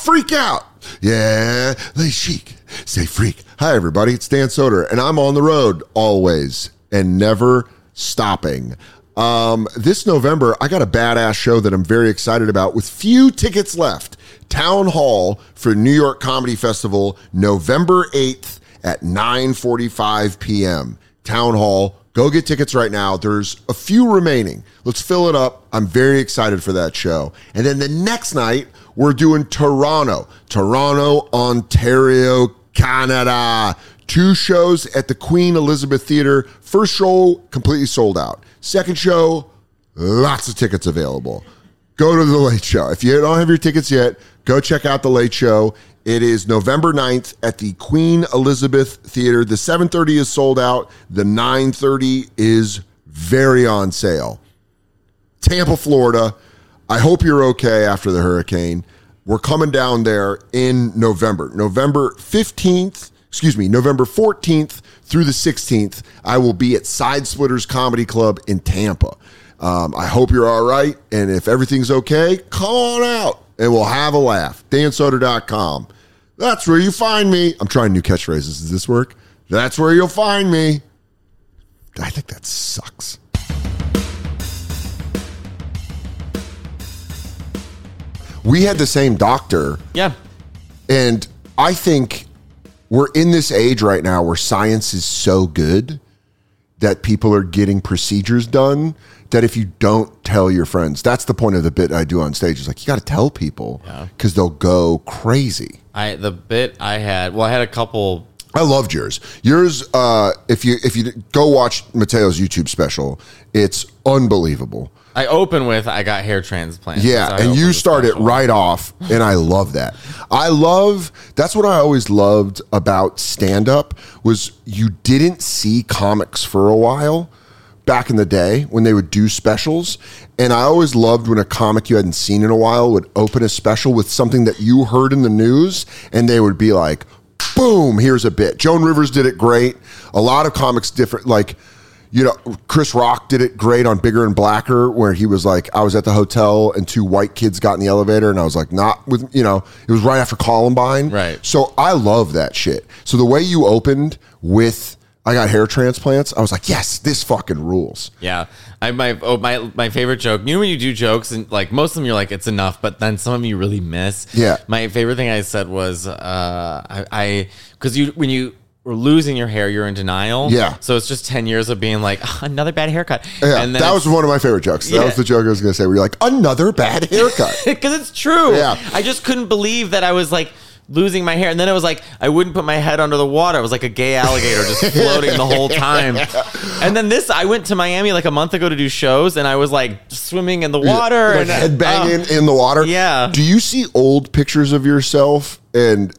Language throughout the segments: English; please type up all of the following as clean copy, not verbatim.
freak out. Yeah, they chic. Say freak. Hi, everybody. It's Dan Soder, and I'm on the road always and never stopping. This November, I got a badass show that I'm very excited about with few tickets left. Town Hall for New York Comedy Festival, November 8th at 9:45 p.m. Town Hall. Go get tickets right now. There's a few remaining. Let's fill it up. I'm very excited for that show. And then the next night, we're doing Toronto, Ontario, Canada. 2 shows at the Queen Elizabeth Theatre. First show, completely sold out. Second show, lots of tickets available. Go to The Late Show. If you don't have your tickets yet, go check out The Late Show. It is November 9th at the Queen Elizabeth Theatre. The 7:30 is sold out. The 9:30 is very on sale. Tampa, Florida. I hope you're okay after the hurricane. We're coming down there in November. November 14th through the 16th, I will be at Side Splitters Comedy Club in Tampa. I hope you're all right, and if everything's okay, come on out, and we'll have a laugh. DanSoder.com. That's where you find me. I'm trying new catchphrases. Does this work? That's where you'll find me. I think that sucks. We had the same doctor. Yeah. And I think we're in this age right now where science is so good that people are getting procedures done that if you don't tell your friends, that's the point of the bit I do on stage. Is like, you got to tell people because they'll go crazy. The bit I had a couple. I loved yours. Yours, if you go watch Mateo's YouTube special, it's unbelievable. I open with, I got hair transplant. Yeah, and you start it right off, and I love that. That's what I always loved about stand-up, was you didn't see comics for a while back in the day when they would do specials, and I always loved when a comic you hadn't seen in a while would open a special with something that you heard in the news, and they would be like, boom, here's a bit. Joan Rivers did it great. A lot of comics different, like, you know, Chris Rock did it great on Bigger and Blacker, where he was like, I was at the hotel and 2 white kids got in the elevator, and I was like, not with, you know, it was right after Columbine. Right. So I love that shit. So the way you opened with, I got hair transplants, I was like, yes, this fucking rules. Yeah. My favorite joke, you know when you do jokes and like most of them you're like, it's enough, but then some of them you really miss. Yeah. My favorite thing I said was, because when you were losing your hair, you're in denial. Yeah. So it's just 10 years of being like, another bad haircut. Yeah, and then that was one of my favorite jokes. That was the joke I was going to say, where you're like, another bad haircut. Because it's true. Yeah. I just couldn't believe that I was like losing my hair. And then it was like, I wouldn't put my head under the water. I was like a gay alligator just floating the whole time. And then I went to Miami like a month ago to do shows, and I was like swimming in the water. Like headbanging in the water. Yeah. Do you see old pictures of yourself? And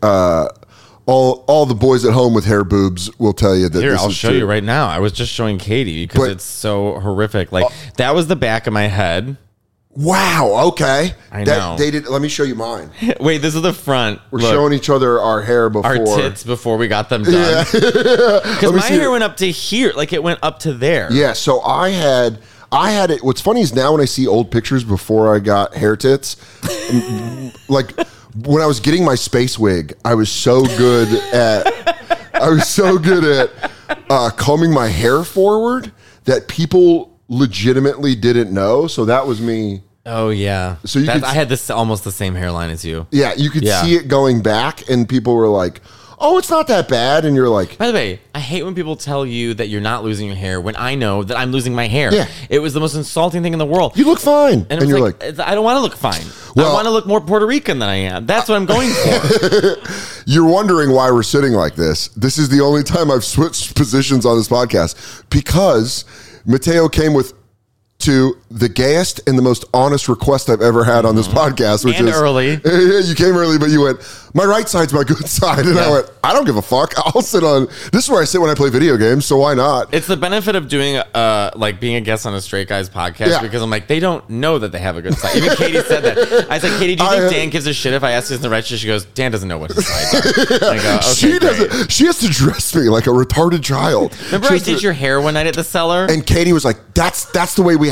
all the boys at home with hair boobs will tell you that. Here, this I'll is show true. you right now. I was just showing Katie because it's so horrific. Like that was the back of my head. Wow. Okay. I know. They did. Let me show you mine. Wait, this is the front. We're showing each other our hair before. Our tits before we got them done. Because my hair went up to here. Like it went up to there. Yeah. So I had it. What's funny is now when I see old pictures before I got hair tits, like when I was getting my space wig, I was so good at combing my hair forward that people legitimately didn't know. So that was me. Oh yeah. So I had this almost the same hairline as you. Yeah, you could see it going back, and people were like, "Oh, it's not that bad," and you're like. By the way, I hate when people tell you that you're not losing your hair when I know that I'm losing my hair. Yeah. It was the most insulting thing in the world. You look fine, and you're like, I don't want to look fine. Well, I want to look more Puerto Rican than I am. That's what I'm going for. You're wondering why we're sitting like this. This is the only time I've switched positions on this podcast because Mateo came to the gayest and the most honest request I've ever had on this podcast, which is early. You came early, but you went, my right side's my good side. And I went, I don't give a fuck. I'll sit on, this is where I sit when I play video games. So why not? It's the benefit of doing, like being a guest on a Straight Guys podcast because I'm like, they don't know that they have a good side. Even Katie said that. I said, Katie, do you think Dan gives a shit if I ask this in the right shit? She goes, Dan doesn't know what his sides are. I go, okay, she doesn't. She has to dress me like a retarded child. Remember I did your hair one night at the cellar? And Katie was like, that's the way we have to do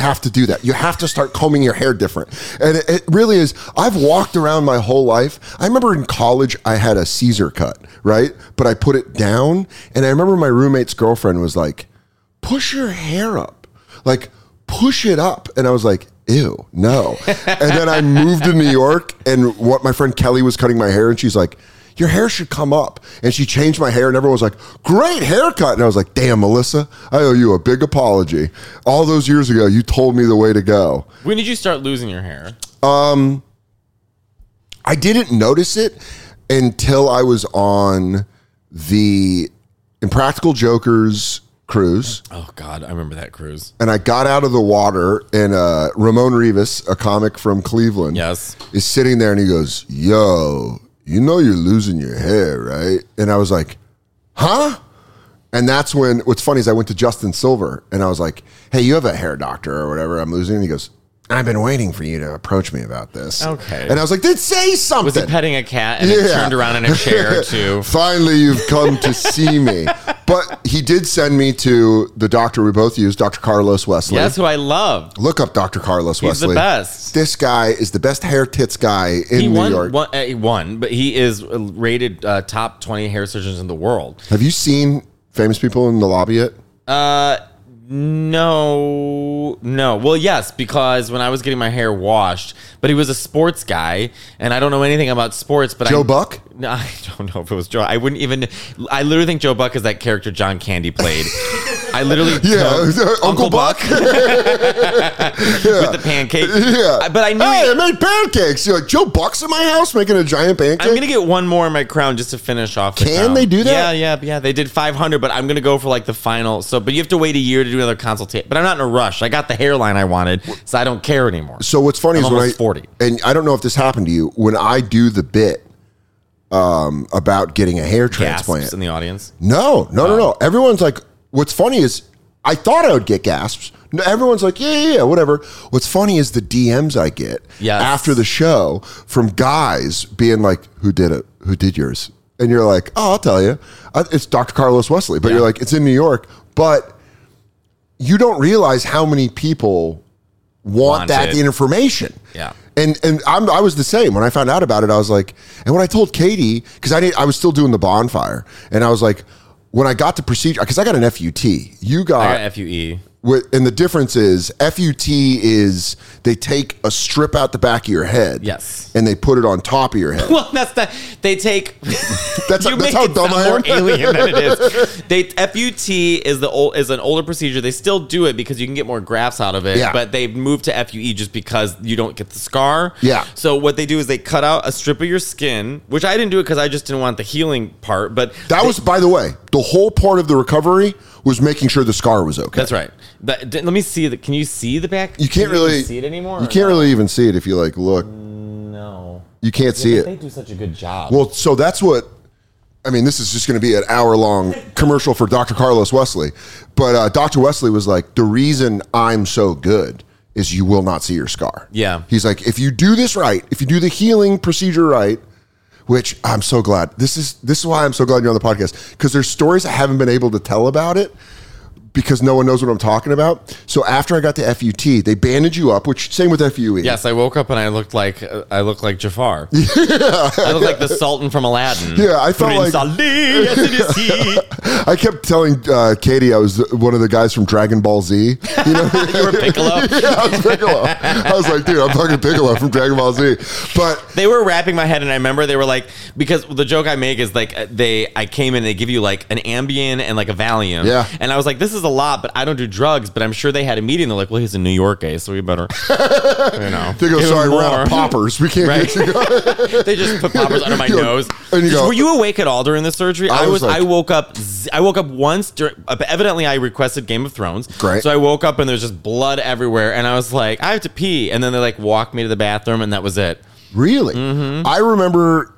that. You have to start combing your hair different. And it really is. I've walked around my whole life. I remember in college, I had a Caesar cut, right? But I put it down. And I remember my roommate's girlfriend was like, push your hair up. Like, push it up. And I was like, ew, no. And then I moved to New York, and what my friend Kelly was cutting my hair, and she's like, your hair should come up. And she changed my hair, and everyone was like, great haircut. And I was like, damn, Melissa, I owe you a big apology. All those years ago, you told me the way to go. When did you start losing your hair? I didn't notice it until I was on the Impractical Jokers cruise. Oh God, I remember that cruise. And I got out of the water, and Ramon Rivas, a comic from Cleveland, Yes. is sitting there, and he goes, yo, you know you're losing your hair, right? And I was like, huh? And that's when, what's funny is I went to Justin Silver, and I was like, hey, you have a hair doctor or whatever I'm losing? And he goes, I've been waiting for you to approach me about this. Okay. And I was like, then say something. Was he petting a cat and it turned around in a chair too? Finally, you've come to see me. But he did send me to the doctor we both use, Dr. Carlos Wesley. Yes, who I love. Look up Dr. Carlos He's Wesley. the best. This guy is the best hair tits guy in New York. He won, but he is rated top 20 hair surgeons in the world. Have you seen famous people in the lobby yet? No. Well, yes, because when I was getting my hair washed, but he was a sports guy, and I don't know anything about sports. But Joe Buck? No, I don't know if it was Joe. I literally think Joe Buck is that character John Candy played. I literally Uncle Buck with the pancake. Yeah, but I knew. Hey, I made pancakes. You're like, Joe Buck's in my house making a giant pancake. I'm gonna get one more in my crown just to finish off. Can they do that? Yeah. They did 500, but I'm gonna go for like the final. So, but you have to wait a year to do another consultation. But I'm not in a rush. I got the hairline I wanted, so I don't care anymore. So what's funny I'm is when almost 40, and I don't know if this happened to you, when I do the bit about getting a hair transplant gasps in the audience. No. Everyone's like, what's funny is I thought I would get gasps. No, everyone's like, yeah, whatever. What's funny is the DMs I get after the show from guys being like, who did it? Who did yours? And you're like, oh, I'll tell you. It's Dr. Carlos Wesley. But you're like, it's in New York. But you don't realize how many people want that information. Yeah. And I was the same. When I found out about it, I was like, and when I told Katie, because I was still doing the bonfire, and I was like, when I got the procedure, because I got an FUT. I got FUE. And the difference is FUT is they take a strip out the back of your head. Yes. And they put it on top of your head. Well, they take. That's how dumb I am. More alien than it is. FUT is an older procedure. They still do it because you can get more grafts out of it. Yeah. But they've moved to FUE just because you don't get the scar. Yeah. So what they do is they cut out a strip of your skin, which I didn't do it because I just didn't want the healing part. But that was, by the way, the whole part of the recovery was making sure the scar was okay. That's right. Let me see. Can you see the back? You can't really see it anymore. You can't really even see it if you like look. No. You can't see it. They do such a good job. Well, so that's what. I mean, this is just going to be an hour-long commercial for Dr. Carlos Wesley. But Dr. Wesley was like, the reason I'm so good is you will not see your scar. Yeah. He's like, if you do this right, if you do the healing procedure right, which I'm so glad. This is why I'm so glad you're on the podcast, because there's stories I haven't been able to tell about it because no one knows what I'm talking about. So after I got the FUT, they bandage you up, which same with FUE. Yes, I woke up and I looked like Jafar. Yeah. I looked like the Sultan from Aladdin. Yeah, I felt Prince like Ali, yes, it is he. I kept telling Katie I was one of the guys from Dragon Ball Z. You know, you were Piccolo. Yeah, I was Piccolo. I was like, dude, I'm fucking Piccolo from Dragon Ball Z. But they were wrapping my head, and I remember they were like, because the joke I make is like I came in, they give you like an Ambien and like a Valium. Yeah. And I was like, this is a lot, but I don't do drugs. But I'm sure they had a meeting. They're like, well, he's in New York, so we better, They go, sorry, we're out of poppers. We can't get you. They just put poppers under my nose. And you go, were you awake at all during the surgery? I woke up once. Evidently, I requested Game of Thrones. Great. So I woke up and there's just blood everywhere, and I was like, I have to pee. And then they like walked me to the bathroom, and that was it. Really? Mm-hmm. I remember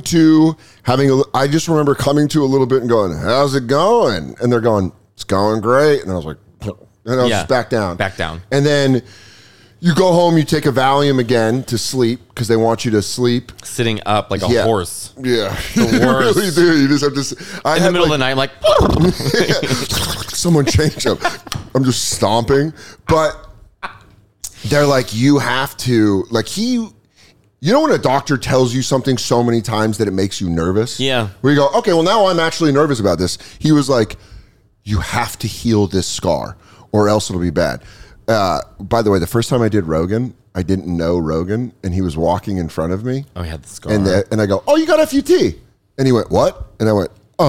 I just remember coming to a little bit and going, how's it going? And they're going, it's going great. And I was like, and I was just back down. Back down. And then you go home, you take a Valium again to sleep because they want you to sleep. Sitting up like a horse. Yeah. The worst. You really do. You just have to. In the middle of the night, I'm like, someone change up. I'm just stomping. But they're like, you have to, like you know when a doctor tells you something so many times that it makes you nervous? Yeah. Where you go, okay, well now I'm actually nervous about this. He was like, you have to heal this scar or else it'll be bad. By the way, the first time I did Rogan, I didn't know Rogan, and he was walking in front of me. Oh, he had the scar. And I go, oh, you got FUT. And he went, what? And I went,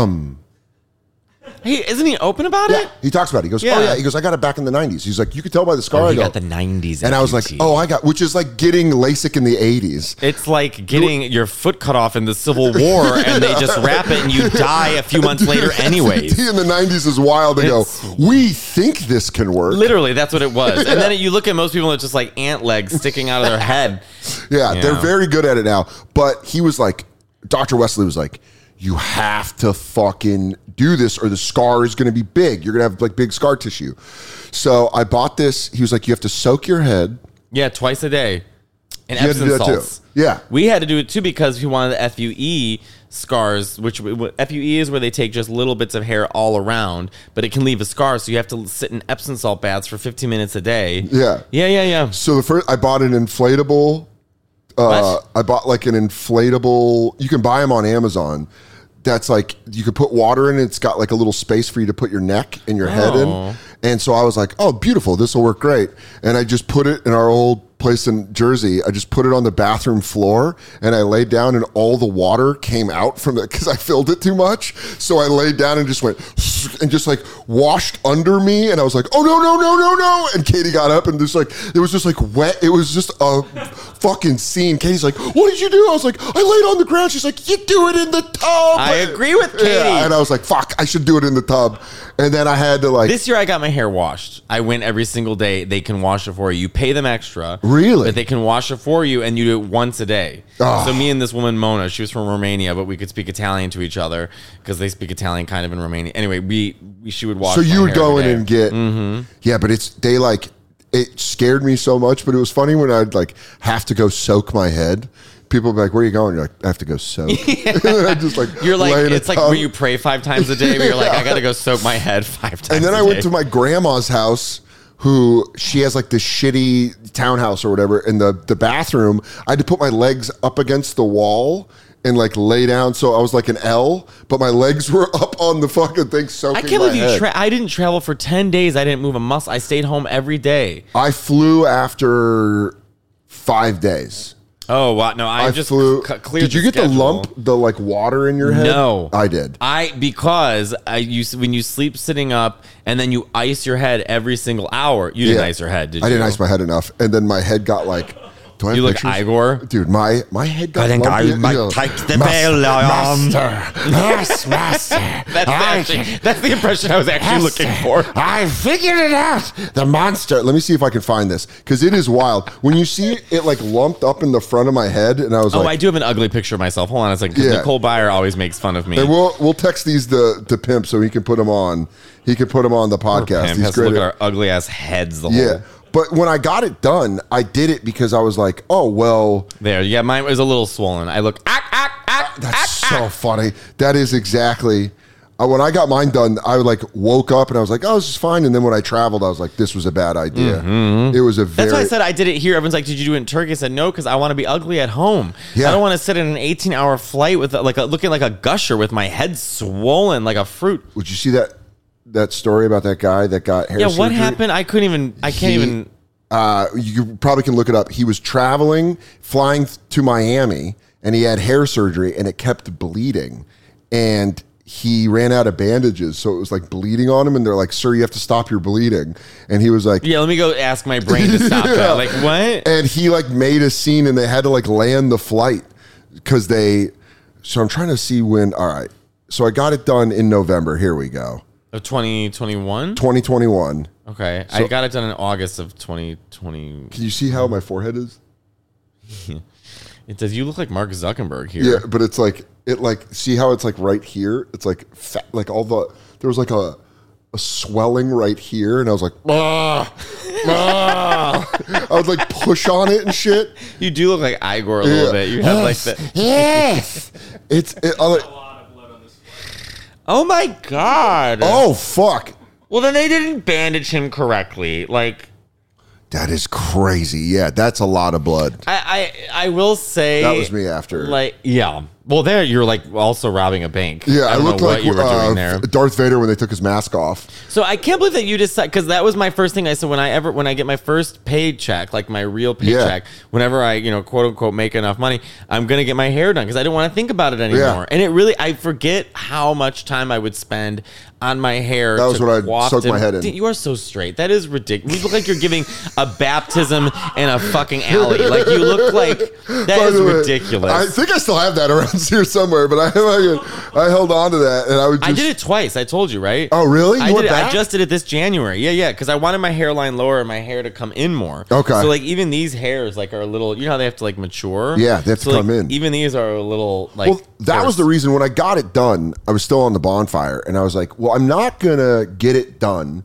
Hey, isn't he open about it? He talks about it. He goes, Yeah. oh, yeah. He goes, I got it back in the 90s. He's like, you could tell by the scar. Oh, I he go, got the 90s. and I was like, FUT. oh, I got, which is like getting LASIK in the 80s. It's like getting your foot cut off in the Civil War, and they just wrap it, and you die a few months later anyways. FUT in the 90s is wild. They go, we think this can work. Literally, that's what it was. And then you look at most people, it's just like ant legs sticking out of their head. Yeah, they're Yeah. very good at it now. But he was like, Dr. Wesley was like, you have to fucking do this or the scar is going to be big. You're going to have like big scar tissue. So I bought this. He was like, you have to soak your head. Yeah, twice a day. And You had to Epsom do that too. salts. Yeah. We had to do it too because we wanted the FUE scars, which FUE is where they take just little bits of hair all around, but it can leave a scar. So you have to sit in Epsom salt baths for 15 minutes a day. Yeah. Yeah. So the first, I bought an inflatable. What? I bought like an inflatable. You can buy them on Amazon. That's like you could put water in. It's got like a little space for you to put your neck and your head in. Oh. And so I was like, oh, beautiful. This will work great. And I just put it in our old place in Jersey. I just put it on the bathroom floor and I laid down and all the water came out from it because I filled it too much. So I laid down and just went and just like washed under me. And I was like, oh, no. And Katie got up and just like, it was just like wet. It was just a fucking scene. Katie's like, what did you do? I was like, I laid on the ground. She's like, you do it in the tub. I agree with Katie. Yeah, and I was like, fuck, I should do it in the tub. And then I had to like. This year I got my hair washed. I went every single day. They can wash it for you. You pay them extra. Really? But they can wash it for you and you do it once a day. Oh. So me and this woman, Mona, she was from Romania, but we could speak Italian to each other because they speak Italian kind of in Romania. Anyway, she would wash So you my would hair go every in day. and get. Yeah, but it scared me so much, but it was funny when I'd like have to go soak my head. People would be like, where are you going? You're like, I have to go soak. And then I just like, You're like, lay in a it's like tub. where you pray 5 times a day, but you're like, I got to go soak my head 5 times And then a I day. went to my grandma's house, who she has like this shitty townhouse or whatever. In the bathroom, I had to put my legs up against the wall and like lay down. So I was like an L, but my legs were up on the fucking thing soaking I can't my believe head. I didn't travel for 10 days. I didn't move a muscle. I stayed home every day. I flew after 5 days. Oh, wow. No, I just flew. cleared Did you the get the schedule. lump, the like water in your head? No. I did. Because when you sleep sitting up and then you ice your head every single hour. You didn't ice your head, did you? I didn't ice my head enough, and then my head got like. Do I have You look pictures? Igor. Dude, my head got. I think lumpy. I might take the veil on. Master. That's the impression I was actually looking for. I figured it out. The monster. Let me see if I can find this because it is wild. When you see it like lumped up in the front of my head, and I was Oh, like, I do have an ugly picture of myself. Hold on a second. 'Cause Yeah. Nicole Byer always makes fun of me. and we'll text these to Pimp so he can put them on. He can put them on the podcast. Pam He's has to great. look at- at our ugly ass heads the Yeah. whole. But when I got it done, I did it because I was like, oh, well, There, yeah, mine was a little swollen. I look, that's so funny. That is exactly. When I got mine done, I like woke up and I was like, oh, this is fine. And then when I traveled, I was like, this was a bad idea. It was a very. That's why I said I did it here. Everyone's like, did you do it in Turkey? I said no, because I want to be ugly at home. Yeah. I don't want to sit in an 18-hour flight with looking like a gusher with my head swollen like a fruit. Would you see that story about that guy that got hair Yeah, surgery? what happened? I can't even. You probably can look it up. He was flying to Miami, and he had hair surgery, and it kept bleeding, and he ran out of bandages, so it was like bleeding on him, and they're like, "Sir, you have to stop your bleeding," and he was like, Yeah, let me go ask my brain to stop Yeah. that. Like, what? And he like made a scene, and they had to like land the flight because they. So I'm trying to see when. All right, so I got it done in November. Here we go, 2021? 2021. Okay. So- I got it done in August of 2020. Can you see how my forehead is? It says, you look like Mark Zuckerberg here. Yeah, but it's like see how it's like right here? It's like fat, like there was like a swelling right here, and I was like, ah, ah. I would like push on it and shit. You do look like Igor a little bit. You have like the. Yes, I'm like, Oh my God. oh fuck, Well, then they didn't bandage him correctly. Like, That is crazy. Yeah, that's a lot of blood. I will say That was me after. Like, yeah. Well, there you're like also robbing a bank. Yeah, I I don't looked know like what you were doing there. Darth Vader when they took his mask off. So I can't believe that you decided, because that was my first thing I said when I get my first paid check, like my real paycheck, whenever I, quote unquote, make enough money, I'm going to get my hair done because I didn't want to think about it anymore. Yeah. And I forget how much time I would spend on my hair. That was what I'd soak my head in. You are so straight. That is ridiculous. You look like you're giving a baptism in a fucking alley. Like you look like, that is ridiculous. I think I still have that around here somewhere, but I held on to that and I did it twice. I told you, right? Oh, really? I did it. I just did it this January. Yeah, because I wanted my hairline lower and my hair to come in more. Okay. So like even these hairs like are a little. You know how they have to like mature. Yeah, they have to come in. Even these are a little like. Well, that was the reason when I got it done. I was still on the bonfire, and I was like, "Well, I'm not gonna get it done,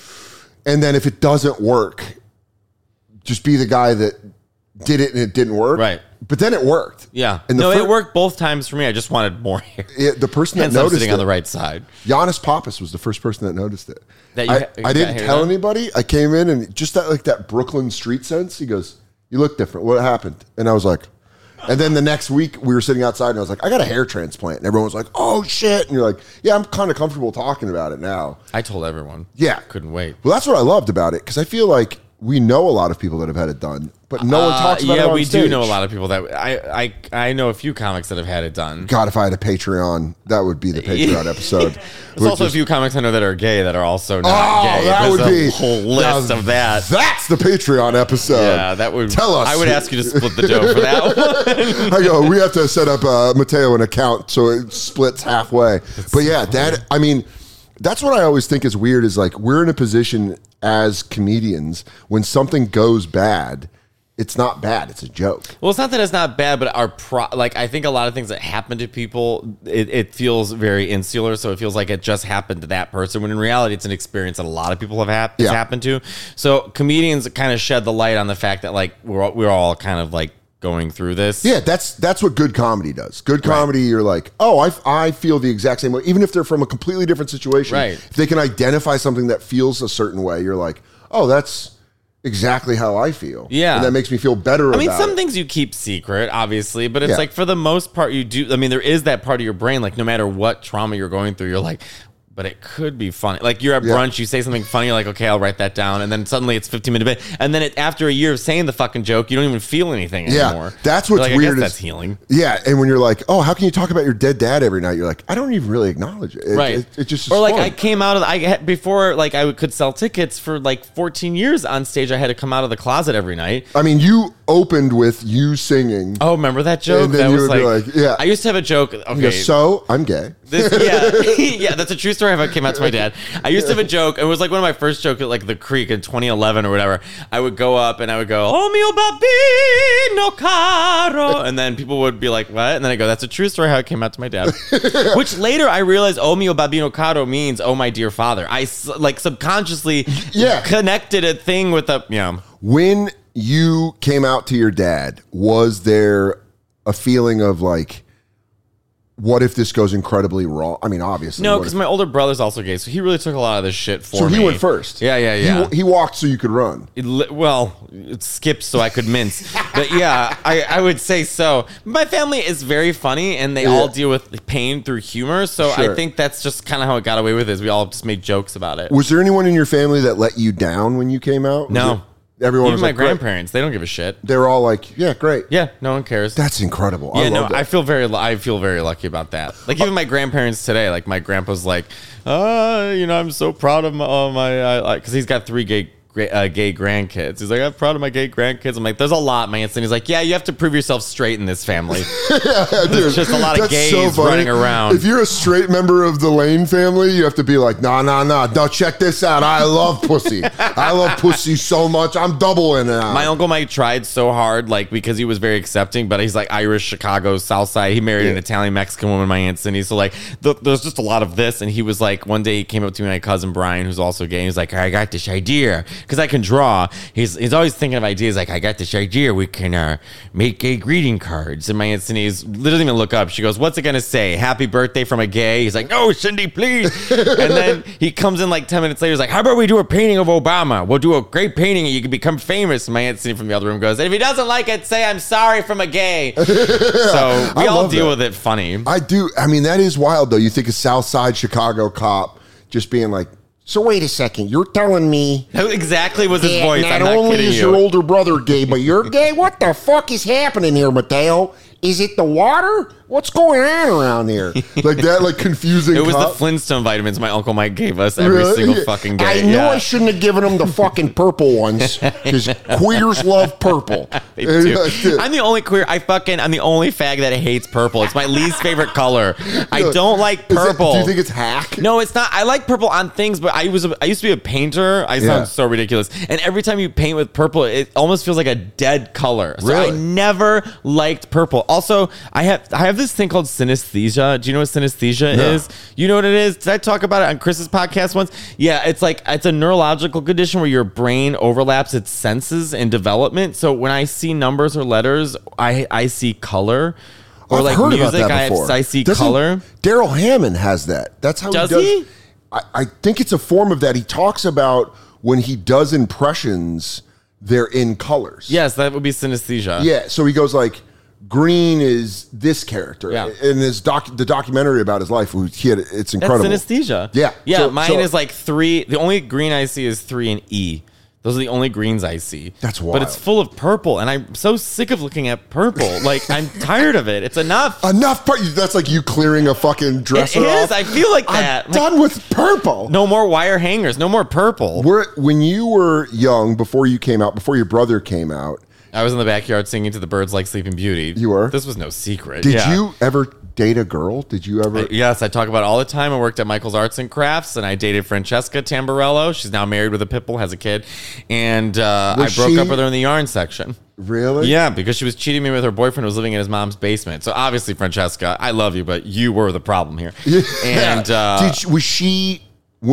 and then if it doesn't work, just be the guy that did it and it didn't work." Right. But then it worked. Yeah. And it worked both times for me. I just wanted more hair. The person that Hence I'm noticed sitting it, on the right side. Giannis Pappas was the first person that noticed it. That I didn't tell anybody. I came in and just that Brooklyn street sense. He goes, "You look different. What happened?" And I was like, and then the next week we were sitting outside and I was like, "I got a hair transplant." And everyone was like, "Oh shit!" And you're like, "Yeah, I'm kind of comfortable talking about it now." I told everyone. Yeah, couldn't wait. Well, that's what I loved about it because I feel like we know a lot of people that have had it done, but no one talks about it on we stage. do know a lot of people that I know a few comics that have had it done. God, if I had a Patreon, that would be the Patreon episode. There's also a few comics I know that are gay that are also not gay. That There's would be a whole list of that. That's the Patreon episode. Yeah, that would tell us. I would ask you to split the dough for that one. I go, we have to set up Mateo an account so it splits halfway. But yeah, that's what I always think is weird is like we're in a position as comedians when something goes bad, it's not bad, it's a joke. Well, it's not that it's not bad, but I think a lot of things that happen to people, it feels very insular, so it feels like it just happened to that person, when in reality it's an experience that a lot of people have happened to. So comedians kind of shed the light on the fact that like we're all kind of like going through this. Yeah, that's what good comedy does. Good comedy, you're like, oh, I feel the exact same way. Even if they're from a completely different situation, right. If they can identify something that feels a certain way, you're like, oh, that's exactly how I feel. Yeah. And that makes me feel better about it. I mean, some things you keep secret, obviously, but it's like for the most part you do. I mean, there is that part of your brain, like no matter what trauma you're going through, you're like, but it could be funny. Like you're at brunch, you say something funny, you're like, okay, I'll write that down. And then suddenly it's 15 minutes bit. And then after a year of saying the fucking joke, you don't even feel anything anymore. That's what's like, weird. I guess that's healing. Yeah. And when you're like, oh, how can you talk about your dead dad every night? You're like, I don't even really acknowledge it. Right. It just is or like fun. I came out of before like I could sell tickets for like 14 years on stage. I had to come out of the closet every night. I mean, you opened with you singing. Oh, remember that joke? And then that you was would be like, yeah. I used to have a joke. Okay. You go, so I'm gay. Yeah, that's a true story. I came out to my dad. I used to have a joke. It was like one of my first jokes at like the Creek in 2011 or whatever. I would go up and I would go, "Oh mio babino caro," and then people would be like, "What?" And then I go, "That's a true story how it came out to my dad." Which later I realized, "Oh mio babino caro" means "Oh my dear father." I like subconsciously connected a thing with a When you came out to your dad, was there a feeling of like, what if this goes incredibly wrong? I mean, obviously. No, because my older brother's also gay, so he really took a lot of this shit for me. So he went first. Yeah. He walked so you could run. It skipped so I could mince. But yeah, I would say so. My family is very funny, and they all deal with pain through humor. So I think that's just kind of how it got away with it. Is we all just made jokes about it. Was there anyone in your family that let you down when you came out? No. Everyone Even was my like, grandparents, they don't give a shit. They're all like, yeah, great. Yeah, no one cares. That's incredible. Yeah, I love that. I feel very lucky about that. Like even my grandparents today, like my grandpa's like, I'm so proud of my, because he's got 3 gay grandkids. He's like, I'm proud of my gay grandkids. I'm like, there's a lot, man. And he's like, yeah, you have to prove yourself straight in this family. There's just a lot of gays running around. If you're a straight member of the Lane family, you have to be like, nah. No, check this out. I love pussy. I love pussy so much. I'm doubling it out. My Uncle Mike tried so hard, like, because he was very accepting, but he's like Irish, Chicago, South Side. He married an Italian Mexican woman, my Aunt Cindy. So like, there's just a lot of this. And he was like, one day he came up to me, my cousin Brian, who's also gay. And he was like, I got this idea. because I can draw. He's always thinking of ideas like, I got this idea. We can make gay greeting cards. And my Aunt Cindy's doesn't even look up. She goes, what's it going to say? Happy birthday from a gay? He's like, no, Cindy, please. And then he comes in like 10 minutes later. He's like, how about we do a painting of Obama? We'll do a great painting and you can become famous. And my Aunt Cindy from the other room goes, and if he doesn't like it, say I'm sorry from a gay. So we all deal with it funny. I do. I mean, that is wild, though. You think a South Side Chicago cop just being like, so wait a second, you're telling me That exactly was his voice. not I'm not only kidding is you. your older brother gay, but you're gay? What the fuck is happening here, Mateo? Is it the water? What's going on around here? Like that, like confusing. It was cop. the Flintstone vitamins my Uncle Mike gave us every Really? single fucking day. I knew I shouldn't have given him the fucking purple ones because queers love purple. They do. I'm the only queer. I'm the only fag that hates purple. It's my least favorite color. I don't like purple. Do you think it's hack? No, it's not. I like purple on things, but I used to be a painter. I sound so ridiculous. And every time you paint with purple, it almost feels like a dead color. So Really? I never liked purple. Also, I have this thing called synesthesia. Do you know what synesthesia is? You know what it is? Did I talk about it on Chris's podcast once? Yeah, it's a neurological condition where your brain overlaps its senses in development. So when I see numbers or letters, I see color. Or I've like heard music, about that before. I see color. Daryl Hammond has that. That's how Does he does. he? I think it's a form of that. He talks about when he does impressions, they're in colors. Yes, that would be synesthesia. Yeah. So he goes like, green is this character. Yeah. In the documentary about his life, it's incredible. That's synesthesia. Yeah. Yeah, mine is like 3. The only green I see is 3 and E. Those are the only greens I see. That's wild. But it's full of purple, and I'm so sick of looking at purple. Like, I'm tired of it. It's enough. That's like you clearing a fucking dresser It is. off. I feel like that. I'm done with purple. No more wire hangers. No more purple. When you were young, before you came out, before your brother came out, I was in the backyard singing to the birds like Sleeping Beauty. You were? This was no secret. did Yeah. you ever date a girl? Did you ever? Yes, I talk about it all the time. I worked at Michael's Arts and Crafts, and I dated Francesca Tamburello. She's now married with a pit bull, has a kid. And I broke up with her in the yarn section. Really? Yeah, because she was cheating me with her boyfriend who was living in his mom's basement. So obviously, Francesca, I love you, but you were the problem here. And was she?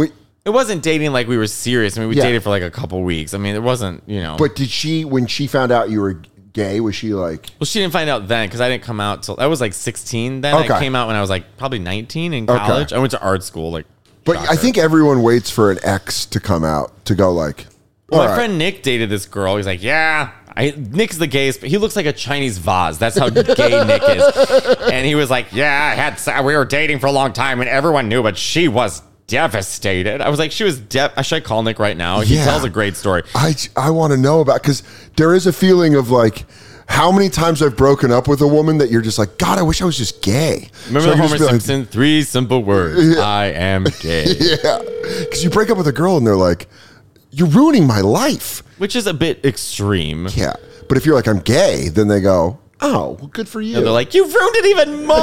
it wasn't dating like we were serious. I mean, we Yeah. dated for like a couple weeks. I mean, it wasn't, But did she? When she found out you were gay, was she like? Well, she didn't find out then because I didn't come out till I was like 16 then. Okay. I came out when I was like probably 19 in college. I went to art school. But shocker. I think everyone waits for an ex to come out to go like. Well, all my right. friend Nick dated this girl. He's like, yeah. Nick's the gayest, but he looks like a Chinese vase. That's how gay Nick is. And he was like, yeah, we were dating for a long time and everyone knew, but she was devastated. I was like, she was should I call Nick right now? He Yeah. tells a great story. I want to know about, because there is a feeling of like, how many times I've broken up with a woman that you're just like, God, I wish I was just gay. Remember So I the could Homer just be like, Simpson? 3 simple words. I am gay. yeah. Because you break up with a girl and they're like, you're ruining my life. Which is a bit extreme. Yeah. But if you're like, I'm gay, then they go, oh, well, good for you. And they're like, you've ruined it even more.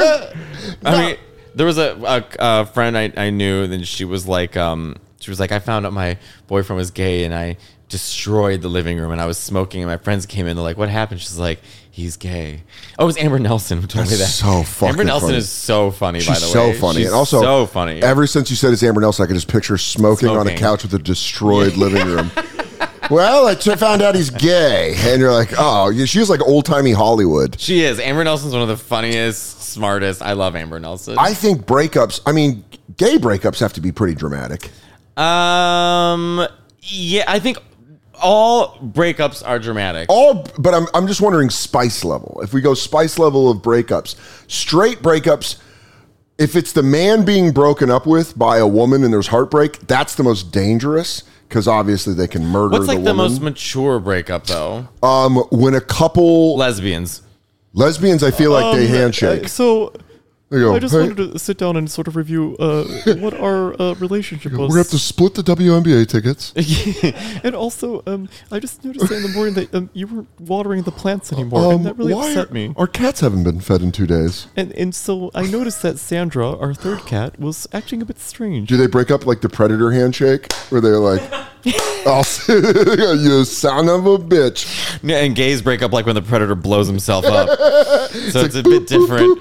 I mean, there was a friend I knew, and then she was like, I found out my boyfriend was gay, and I destroyed the living room, and I was smoking, and my friends came in. They're like, what happened? She's like, he's gay. Oh, it was Amber Nelson who told me that. That's so fucking Amber Nelson funny. is so funny, by She's the so way. funny. She's And also, so funny. Ever since you said it's Amber Nelson, I can just picture her smoking on a Smoking. couch with a destroyed living room. Well, I found out he's gay. And you're like, oh, she was like old-timey Hollywood. She is. Amber Nelson's one of the funniest, smartest. I love Amber Nelson. I think gay breakups have to be pretty dramatic. Yeah, I think all breakups are dramatic. But I'm just wondering spice level. If we go spice level of breakups, straight breakups, if it's the man being broken up with by a woman and there's heartbreak, that's the most dangerous, because obviously they can murder What's the like the woman. most mature breakup though? When a couple Lesbians. lesbians, I feel like they handshake. So They go, I just "Hey, wanted to sit down and sort of review what our relationship we're was. gonna have to split the WNBA tickets." And also, I just noticed that in the morning that you weren't watering the plants anymore, and that really why upset me. Our cats haven't been fed in 2 days. And so I noticed that Sandra, our third cat, was acting a bit strange. Do they break up like the predator handshake, where they're like, "Oh, you son of a bitch"? Yeah, and gays break up like when the predator blows himself up. So it's a bit different.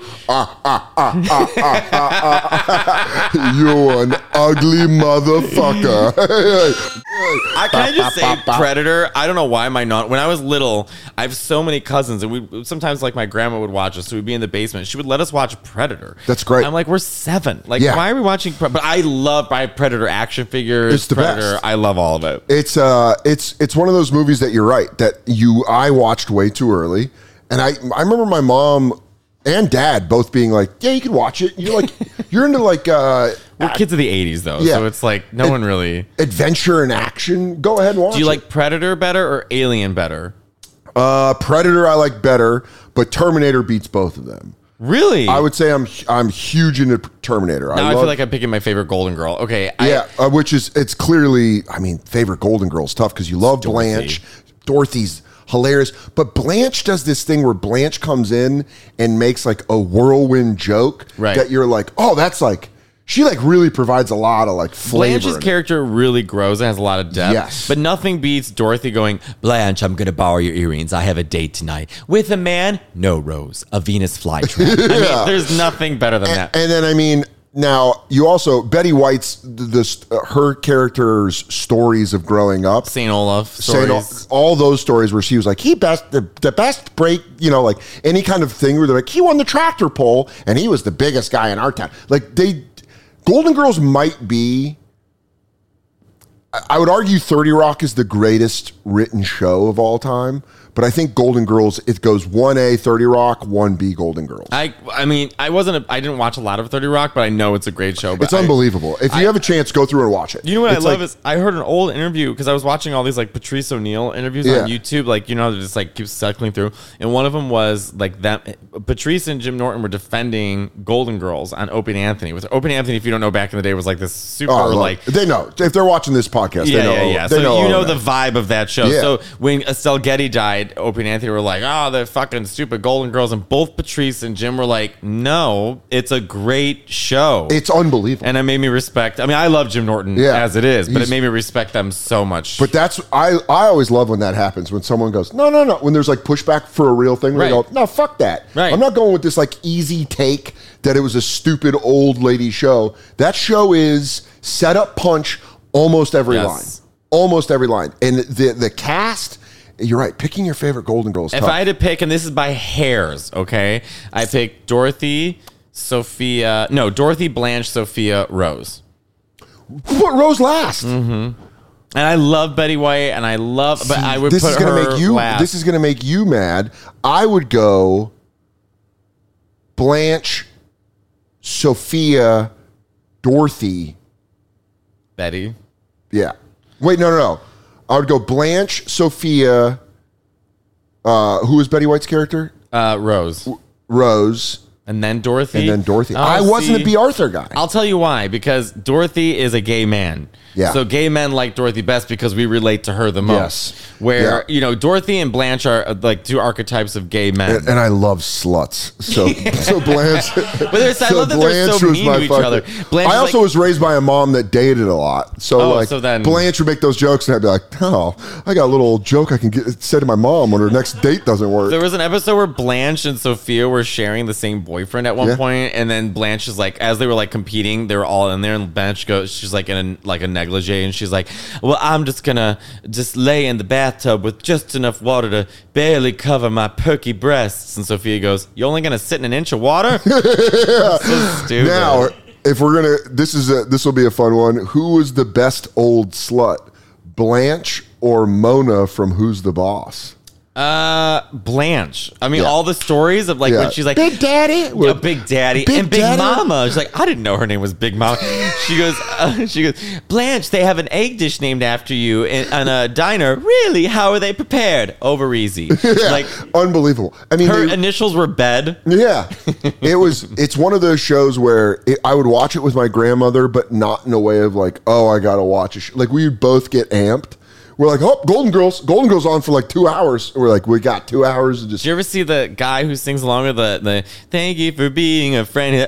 You an ugly motherfucker. Can I just say Predator? I don't know why when I was little, I have so many cousins, and we sometimes like my grandma would watch us, so we'd be in the basement. She would let us watch Predator. That's great. I'm like, we're 7. Like, Yeah. why are we watching? But I love Predator action figures. It's the Predator. best. I love all of it. It's one of those movies that you're right that I watched way too early, and I remember my mom and dad both being like, yeah, you can watch it. You're into like We're kids of the 80s, though, Yeah. so it's like no one really. adventure and action. Go ahead and watch. Do you it. like Predator better or Alien better? Predator? I like better, but Terminator beats both of them. Really? I would say I'm huge into Terminator. Now I feel like I'm picking my favorite Golden Girl. Okay. Which is it's clearly. I mean, favorite Golden Girl's tough because you love Blanche. Dorothy's hilarious, but Blanche does this thing where Blanche comes in and makes like a whirlwind joke that you're like, oh, that's like. She like really provides a lot of like flavor. Blanche's character really grows and has a lot of depth. Yes. But nothing beats Dorothy going, Blanche, I'm going to borrow your earrings. I have a date tonight. With a man? No, Rose. A Venus flytrap. I mean, there's nothing better than that. And then, I mean, now you also, Betty White's, her character's stories of growing up. St. Olaf stories. All those stories where she was like, the best break, like any kind of thing where they're like, he won the tractor pull and he was the biggest guy in our town. Like Golden Girls might be, I would argue 30 Rock is the greatest written show of all time, but I think Golden Girls, it goes 1A 30 Rock, 1B Golden Girls. I mean, I didn't watch a lot of 30 Rock, but I know it's a great show. But it's unbelievable. If you have a chance, go through and watch it. You know what I love is I heard an old interview because I was watching all these like Patrice O'Neal interviews on YouTube, like they're just like keep cycling through, and one of them was like Patrice and Jim Norton were defending Golden Girls on Opie and Anthony. With Opie and Anthony, if you don't know, back in the day was like this super they know if they're watching this podcast. They know. So you know the vibe of that show. Yeah. So when Estelle Getty died, Opie and Anthony were like, "Oh, they're fucking stupid Golden Girls," and both Patrice and Jim were like, "No, it's a great show. It's unbelievable." And it made me respect. I mean, I love Jim Norton as it is, but it made me respect them so much. But that's I always love when that happens, when someone goes, no, when there's like pushback for a real thing, where they go, no, fuck that. Right. I'm not going with this like easy take that it was a stupid old lady show. That show is set up punch almost every line. Almost every line. And the cast, you're right, picking your favorite Golden Girls. If I had to pick, and this is by hairs, okay, I pick Dorothy, Blanche, Sophia, Rose. Put Rose last. Mm-hmm. And I love Betty White, and I would this put is gonna her make you. last. This is going to make you mad. I would go Blanche, Sophia, Dorothy, Betty. Yeah. Wait, no. I would go Blanche, Sophia. Who was Betty White's character? Rose. Rose. And then Dorothy. I wasn't a B. Arthur guy. I'll tell you why. Because Dorothy is a gay man. Yeah. So gay men like Dorothy best because we relate to her the most. Yes. Where, Dorothy and Blanche are like two archetypes of gay men. And I love sluts. So Blanche. But I love that they're so mean to each other. Blanche I also was raised by a mom that dated a lot. So then Blanche would make those jokes and I'd be like, oh, I got a little joke I can say to my mom when her next date doesn't work. There was an episode where Blanche and Sophia were sharing the same boyfriend at one point, and then Blanche is like, as they were like competing, they were all in there, and Blanche goes, she's like in a negligee, and she's like, well, I'm just gonna lay in the bathtub with just enough water to barely cover my perky breasts. And Sophia goes, you're only gonna sit in an inch of water? So stupid. Now, if we're gonna, this will be a fun one. Who was the best old slut, Blanche or Mona from Who's the Boss? Blanche. I mean, all the stories of when she's like Big Daddy, Big Daddy, and Big Mama. She's like, I didn't know her name was Big Mama. She goes, Blanche, they have an egg dish named after you in a diner. Really? How are they prepared? Over easy. Like unbelievable. I mean, her initials were Bed. Yeah, it's one of those shows where I would watch it with my grandmother, but not in a way of like, oh, I gotta watch it. Like we would both get amped. We're like, oh, Golden Girls on for like 2 hours. We're like, we got 2 hours to just. Did you ever see the guy who sings along with the thank you for being a friend?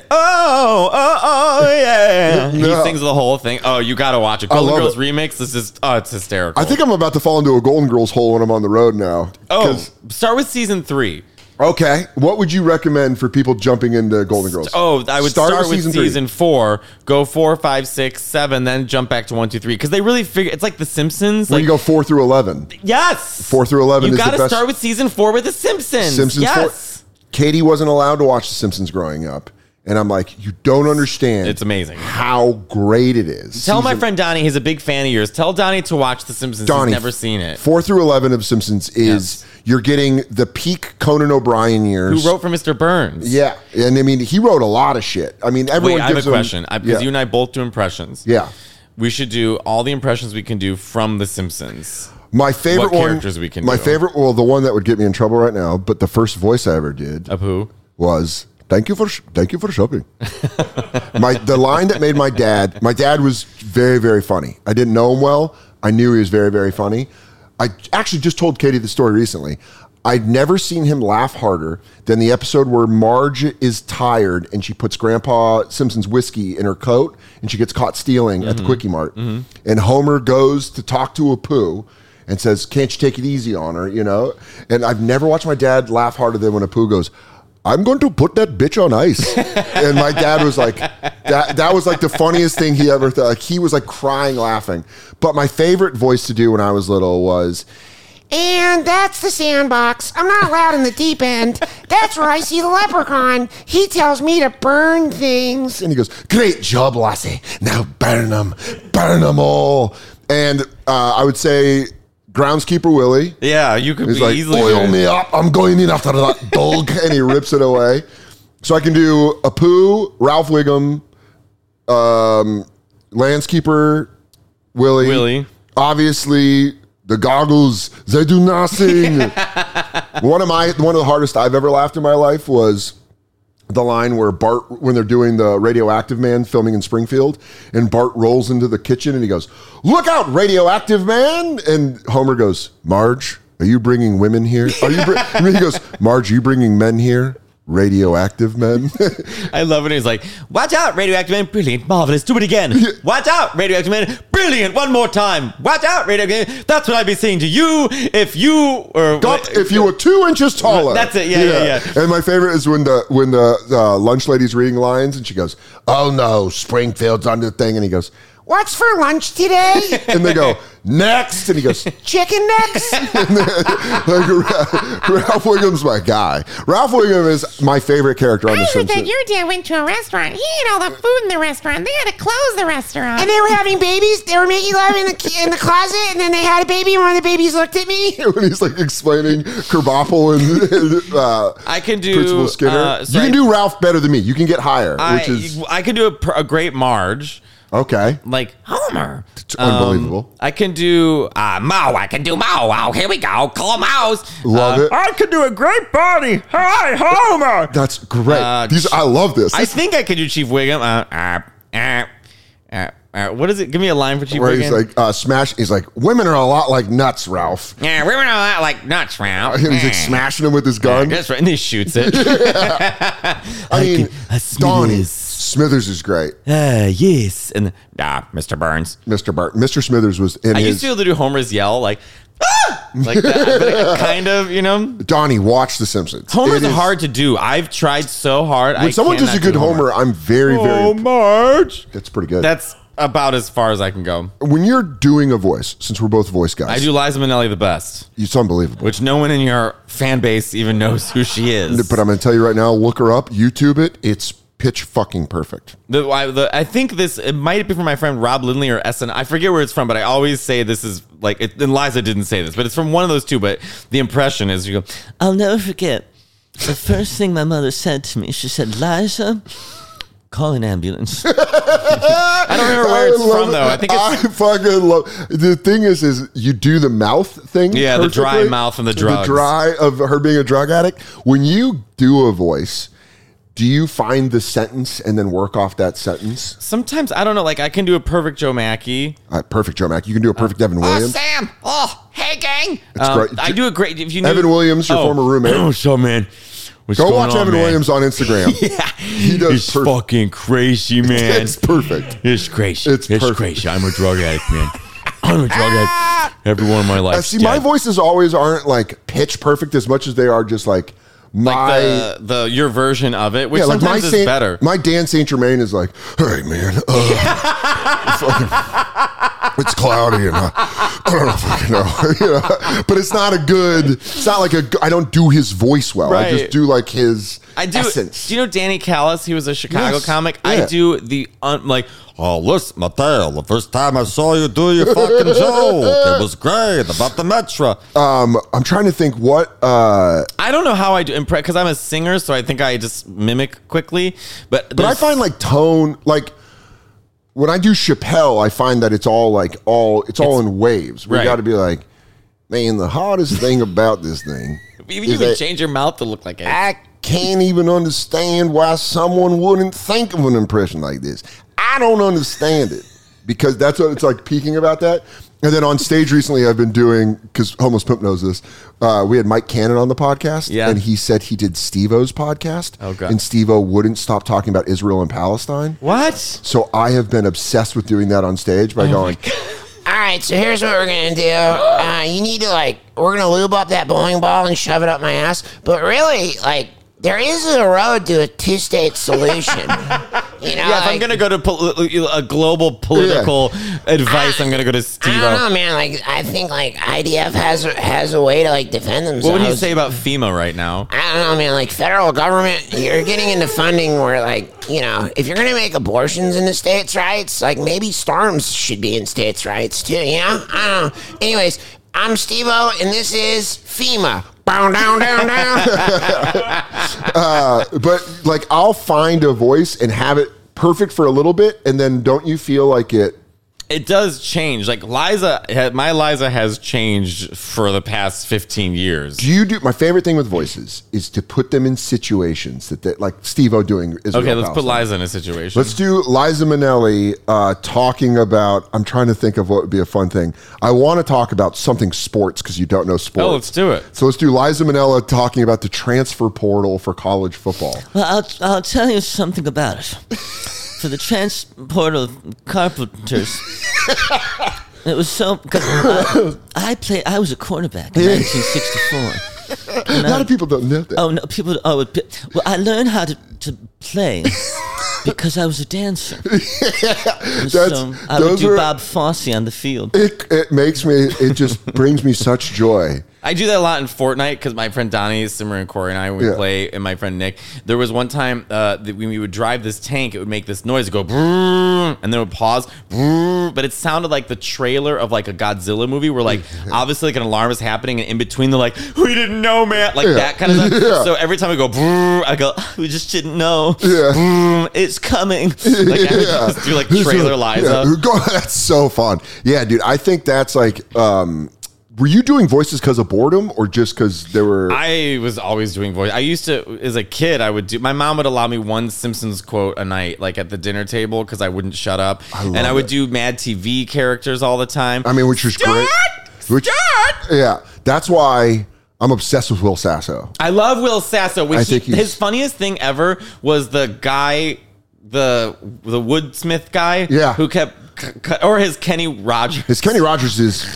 Oh, yeah. No. He sings the whole thing. Oh, you got to watch it. Golden Girls remix. This is, it's hysterical. I think I'm about to fall into a Golden Girls hole when I'm on the road now. Oh, start with season 3. Okay. What would you recommend for people jumping into Golden Girls? Oh, I would start with season season 4, go 4, 5, 6, 7, then jump back to 1, 2, 3. Because they really figure it's like The Simpsons. When Like, you go 4 through 11. yes, 4 through 11 You is the gotta best. start with season 4 with The Simpsons. Simpsons yes, 4. Katie wasn't allowed to watch The Simpsons growing up. And I'm like, you don't understand. It's amazing. How great it is. Tell my friend Donnie, he's a big fan of yours. Tell Donnie to watch The Simpsons. Donnie, He's never seen it. 4 through 11 of Simpsons is you're getting the peak Conan O'Brien years. Who wrote for Mr. Burns? Yeah, and I mean he wrote a lot of shit. I mean everyone. Wait, I have a gives him- question. Because you and I both do impressions. Yeah, We should do all the impressions we can do from The Simpsons. my favorite What one. characters we can my do? favorite. Well, the one that would get me in trouble right now, but the first voice I ever did Of who? was thank you for shopping. The line that made my dad was very, very funny. I didn't know him well. I knew he was very, very funny. I actually just told Katie the story recently. I'd never seen him laugh harder than the episode where Marge is tired and she puts Grandpa Simpson's whiskey in her coat and she gets caught stealing at the Quickie Mart. And Homer goes to talk to Apu and says, can't you take it easy on her, you know? And I've never watched my dad laugh harder than when Apu goes, I'm going to put that bitch on ice. And my dad was like, that was like the funniest thing he ever thought. Like he was like crying, laughing. But my favorite voice to do when I was little was, And that's the sandbox. I'm not allowed in the deep end. That's where I see the leprechaun. He tells me to burn things. and he goes, great job, Lassie. Now burn them all. And I would say Groundskeeper Willie. Yeah, you could He's be like, easily. oil good. me up. I'm going in after that dog. And he rips it away. So I can do Apu, Ralph Wiggum, Landskeeper Willie. Obviously, the goggles, they do nothing. One of the hardest I've ever laughed in my life was the line where Bart, when they're doing the Radioactive Man filming in Springfield, and Bart rolls into the kitchen and he goes, "Look out, Radioactive Man!" And Homer goes, "Marge, are you bringing women here? And he goes, "Marge, are you bringing men here? Radioactive men." I love it. He's like, watch out, Radioactive Man. Brilliant. Marvelous. Do it again. Watch out, Radioactive Man. Brilliant. One more time. Watch out, Radioactive Man. That's what I'd be saying to you if you were... If you were 2 inches taller. That's it. Yeah. And my favorite is when the lunch lady's reading lines and she goes, "Oh no, Springfield's on the thing." And he goes, What's for lunch today? and they go, "Next." And he goes, Chicken necks? Ralph Wiggum's my guy. Ralph Wiggum is my favorite character on I The heard that Simpsons. your dad went to a restaurant. He ate all the food in the restaurant. They had to close the restaurant. And they were having babies. They were making love in the closet, and then they had a baby, and one of the babies looked at me. When he's like explaining Kerbopple and I can do... Principal Skinner. so You can do Ralph better than me. You can get higher, which is I can do a great Marge. okay. Like Homer. It's unbelievable. I can do Moe. I can do Moe. Oh, here we go. Call Mouse. Love it. I could do a great Barney. Hi, Homer. That's great. I love this. I think I could do Chief Wiggum. What is it? Give me a line for Chief Where he's Wiggum. like, smash. He's like, women are a lot like nuts, Ralph. Yeah, we were not like nuts, Ralph. And he's like smashing him with his gun. That's right. And he shoots it. I mean, Donnie Smithers is great. Yes. And Mr. Burns. Mr. Smithers was in I his. used to be able to do Homer's yell like that, but it kind of, Donnie, watch The Simpsons. Homer's It is- hard to do. I've tried so hard. When someone does a good Homer, I'm very, very. Marge. That's pretty good. That's about as far as I can go. When you're doing a voice, since we're both voice guys, I do Liza Minnelli the best, It's unbelievable. which no one in your fan base even knows who she is. But I'm going to tell you right now, look her up, YouTube it. It's pitch fucking perfect. I think it might be from my friend Rob Lindley or SN. I forget where it's from, but I always say this is like, and Liza didn't say this, but it's from one of those two. But the impression is you go, I'll never forget the first thing my mother said to me. She said, "Liza, call an ambulance." I don't remember where it's love from it. though. I think it's I fucking love. The thing is you do the mouth thing. Yeah, the dry perfectly. mouth and the drugs. The dry of her being a drug addict. When you do a voice, do you find the sentence and then work off that sentence? sometimes I don't know. Like I can do a perfect Joe Mackey. Perfect, Joe Mack. You can do a perfect Evan Williams. Sam. Oh, hey, gang. It's great. I do a great. If you knew, Evan Williams, your former roommate. Oh, so man. What's Go going watch on, Evan man? Williams on Instagram. He does It's perfect. fucking crazy, man. It's perfect. It's crazy. It's perfect. crazy. I'm a drug addict, man. I'm a drug addict. Everyone in my life. See, my voices always aren't like pitch perfect as much as they are just like your version of it, which Yeah, like sometimes is better. My Dan St. Germain is like, hey man, it's cloudy and I don't know if I can know. But it's not I don't do his voice well. I just do like his essence. Do you know Danny Callis? He was a Chicago comic. Yeah. I do the Oh, listen, Mateo, the first time I saw you do your fucking joke, it was great about the Metro. I'm trying to think what I don't know how I do impress because I'm a singer, so I think I just mimic quickly. But I find like tone, like when I do Chappelle, I find that it's all in waves. We Right. got to be like, man, the hardest thing about this thing you is can that change your mouth to look like it. I can't even understand why someone wouldn't think of an impression like this. I don't understand it, because that's what it's like, peaking about that. And then on stage recently, I've been doing, because Homeless Pimp knows this, we had Mike Cannon on the podcast, and he said he did Steve-O's podcast, and Steve-O wouldn't stop talking about Israel and Palestine. What? So I have been obsessed with doing that on stage by going, All right, so here's what we're going to do. You need to, we're going to lube up that bowling ball and shove it up my ass. But really, there is a road to a two-state solution. If I'm going to go to a global political advice, I'm going to go to Steve-O. I don't know, man. I think IDF has a way to defend themselves. What would you say about FEMA right now? I don't know, man. Federal government, you're getting into funding where, if you're going to make abortions into states' rights, maybe storms should be in states' rights, too, I don't know. Anyways, I'm Steve-O, and this is FEMA. Down, down, down, down. but I'll find a voice and have it perfect for a little bit, and then don't you feel like it? It does change. My Liza has changed for the past 15 years. My favorite thing with voices is to put them in situations that like Steve-O doing Israel. Okay, let's put Liza in a situation. Let's do Liza Minnelli talking about, I'm trying to think of what would be a fun thing. I want to talk about something sports because you don't know sports. Oh, let's do it. So let's do Liza Minnelli talking about the transfer portal for college football. Well, I'll tell you something about it. For the transport of carpenters, it was so, because I was a quarterback in 1964. A lot of people don't know that. Oh no, well, I learned how to play because I was a dancer. So I would do Bob Fosse on the field. It just brings me such joy. I do that a lot in Fortnite because my friend Donnie, Simmer, and Corey and I would play, and my friend Nick. There was one time that when we would drive this tank, it would make this noise, go and then it would pause, but it sounded like the trailer of a Godzilla movie where obviously an alarm is happening, and in between they're like, we didn't know, man, that kind of stuff. Yeah. So every time we go, I go, we just didn't know. Yeah. It's coming. I would just do trailer Liza. That's so fun. Yeah, dude. I think that's were you doing voices because of boredom or just because there were? I was always doing voice. I used to, as a kid, my mom would allow me one Simpsons quote a night, at the dinner table, because I wouldn't shut up. I would do Mad TV characters all the time. I mean, which was great. Yeah, that's why I'm obsessed with Will Sasso. I love Will Sasso. His funniest thing ever was the guy, the woodsmith guy, who kept. Or his Kenny Rogers. His Kenny Rogers is,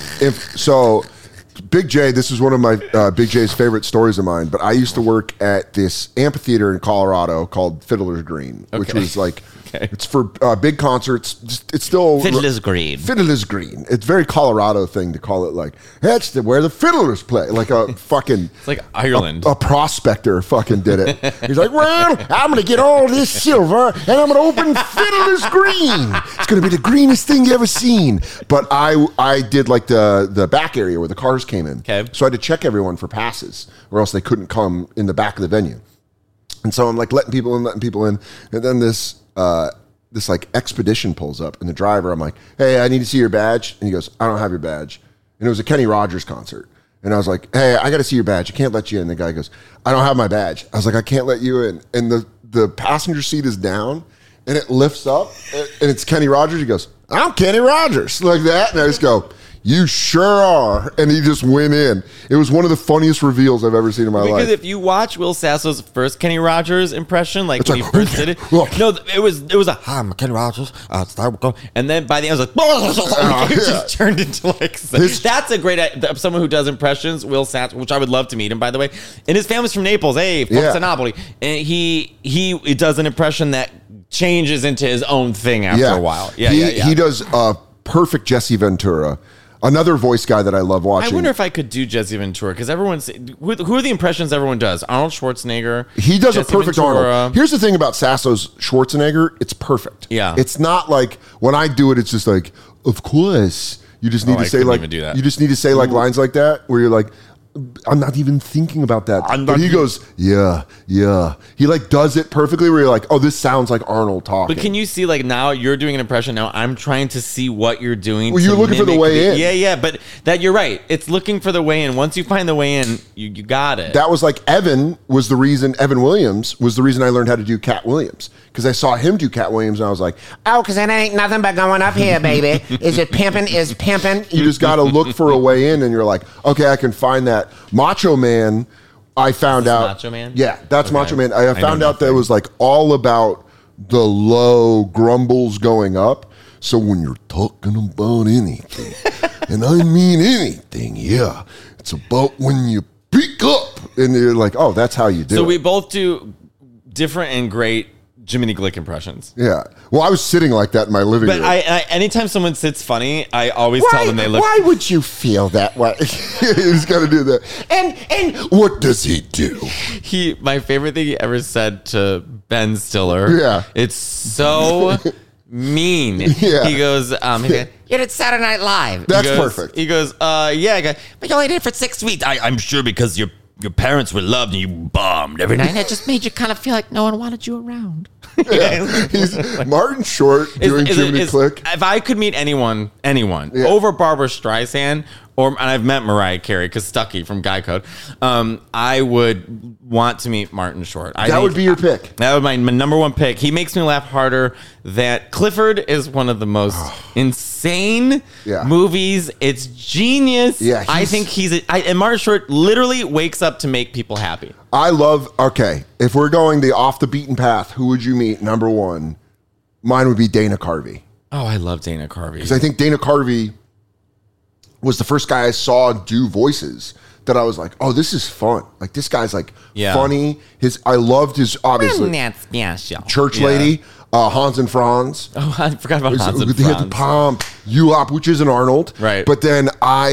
Big J, this is one of my Big J's favorite stories of mine, but I used to work at this amphitheater in Colorado called Fiddler's Green, which was it's for big concerts. It's still Fiddler's Green. Fiddler's Green. It's very Colorado thing to call it that's where the fiddlers play. A fucking... It's like Ireland. A prospector fucking did it. He's like, well, I'm going to get all this silver and I'm going to open Fiddler's Green. It's going to be the greenest thing you ever seen. But I did the back area where the cars came in. Okay. So I had to check everyone for passes or else they couldn't come in the back of the venue. And so I'm letting people in. And then this expedition pulls up and the driver, I'm like, hey, I need to see your badge. And he goes, I don't have your badge. And it was a Kenny Rogers concert. And I was like, hey, I got to see your badge. I can't let you in. The guy goes, I don't have my badge. I was like, I can't let you in. And the passenger seat is down and it lifts up and it's Kenny Rogers. He goes, I'm Kenny Rogers, like that. And I just go, You sure are. And he just went in. It was one of the funniest reveals I've ever seen in my Because life. if you watch Will Sasso's first Kenny Rogers impression, like when like, he first did it, no, it was a hi, I'm Kenny Rogers, and then by the end, I was like, it just turned into like. That's a great someone who does impressions. Will Sasso, which I would love to meet him, by the way, and his family's from Naples. Hey, folks in Napoli, and he does an impression that changes into his own thing after a while. He does perfect Jesse Ventura. Another voice guy that I love watching. I wonder if I could do Jesse Ventura because everyone's who are the impressions everyone does? Arnold Schwarzenegger. He does Jesse a perfect Ventura. Arnold. Here's the thing about Sasso's Schwarzenegger. It's perfect. Yeah. It's not like when I do it, it's just like, of course. You just need to say like, even do that. you just need to say like lines like that where you're like, I'm not even thinking about that. But he goes, yeah. He like does it perfectly where you're like, oh, this sounds like Arnold talking. But can you see like now you're doing an impression now I'm trying to see what you're doing. Well, you're looking for the way in. Yeah, but that you're right. It's looking for the way in. Once you find the way in, you got it. That was like Evan Williams was the reason I learned how to do Cat Williams. Because I saw him do Cat Williams and I was like, Oh, because it ain't nothing but going up here, baby. Is it pimping? Is pimping? you just got to look for a way in and you're like, okay, I can find that. Macho Man, I found out. Macho Man? Yeah, that's Okay. Macho Man. I found know out that it was like all about the low grumbles going up. So when you're talking about anything, and I mean anything, yeah, it's about when you pick up. And you're like, oh, that's how you do it. So we both do different and great Jiminy Glick impressions. Yeah. Well, I was sitting like that in my living But room. I anytime someone sits funny, I always tell them they look. Why would you feel that way? He's got to do that. And what does he do? My favorite thing he ever said to Ben Stiller. Yeah. It's so mean. Yeah. He goes, You did Saturday Night Live. That's perfect. He goes, yeah. I go, But you only did it for 6 weeks. I'm sure because your parents were loved and you bombed every And it just made you kind of feel like no one wanted you around. Yeah. He's Martin Short doing Jiminy Click. If I could meet anyone over Barbara Streisand, and I've met Mariah Carey because Stucky from Guy Code, I would want to meet Martin Short. That would be your pick. That would be my number one pick. He makes me laugh harder. That Clifford is one of the most insane movies. It's genius. Yeah, I think and Martin Short literally wakes up to make people happy. Okay, if we're going the off the beaten path, who would you meet? Number one, mine would be Dana Carvey. Oh, I love Dana Carvey. Because I think Dana Carvey was the first guy I saw do voices that I was like, oh, this is fun. Like, this guy's like funny. I loved his, obviously, church lady, Hans and Franz. Oh, I forgot about Hans and They had the Franz. pomp, U-Hop, which is an Arnold. Right. But then I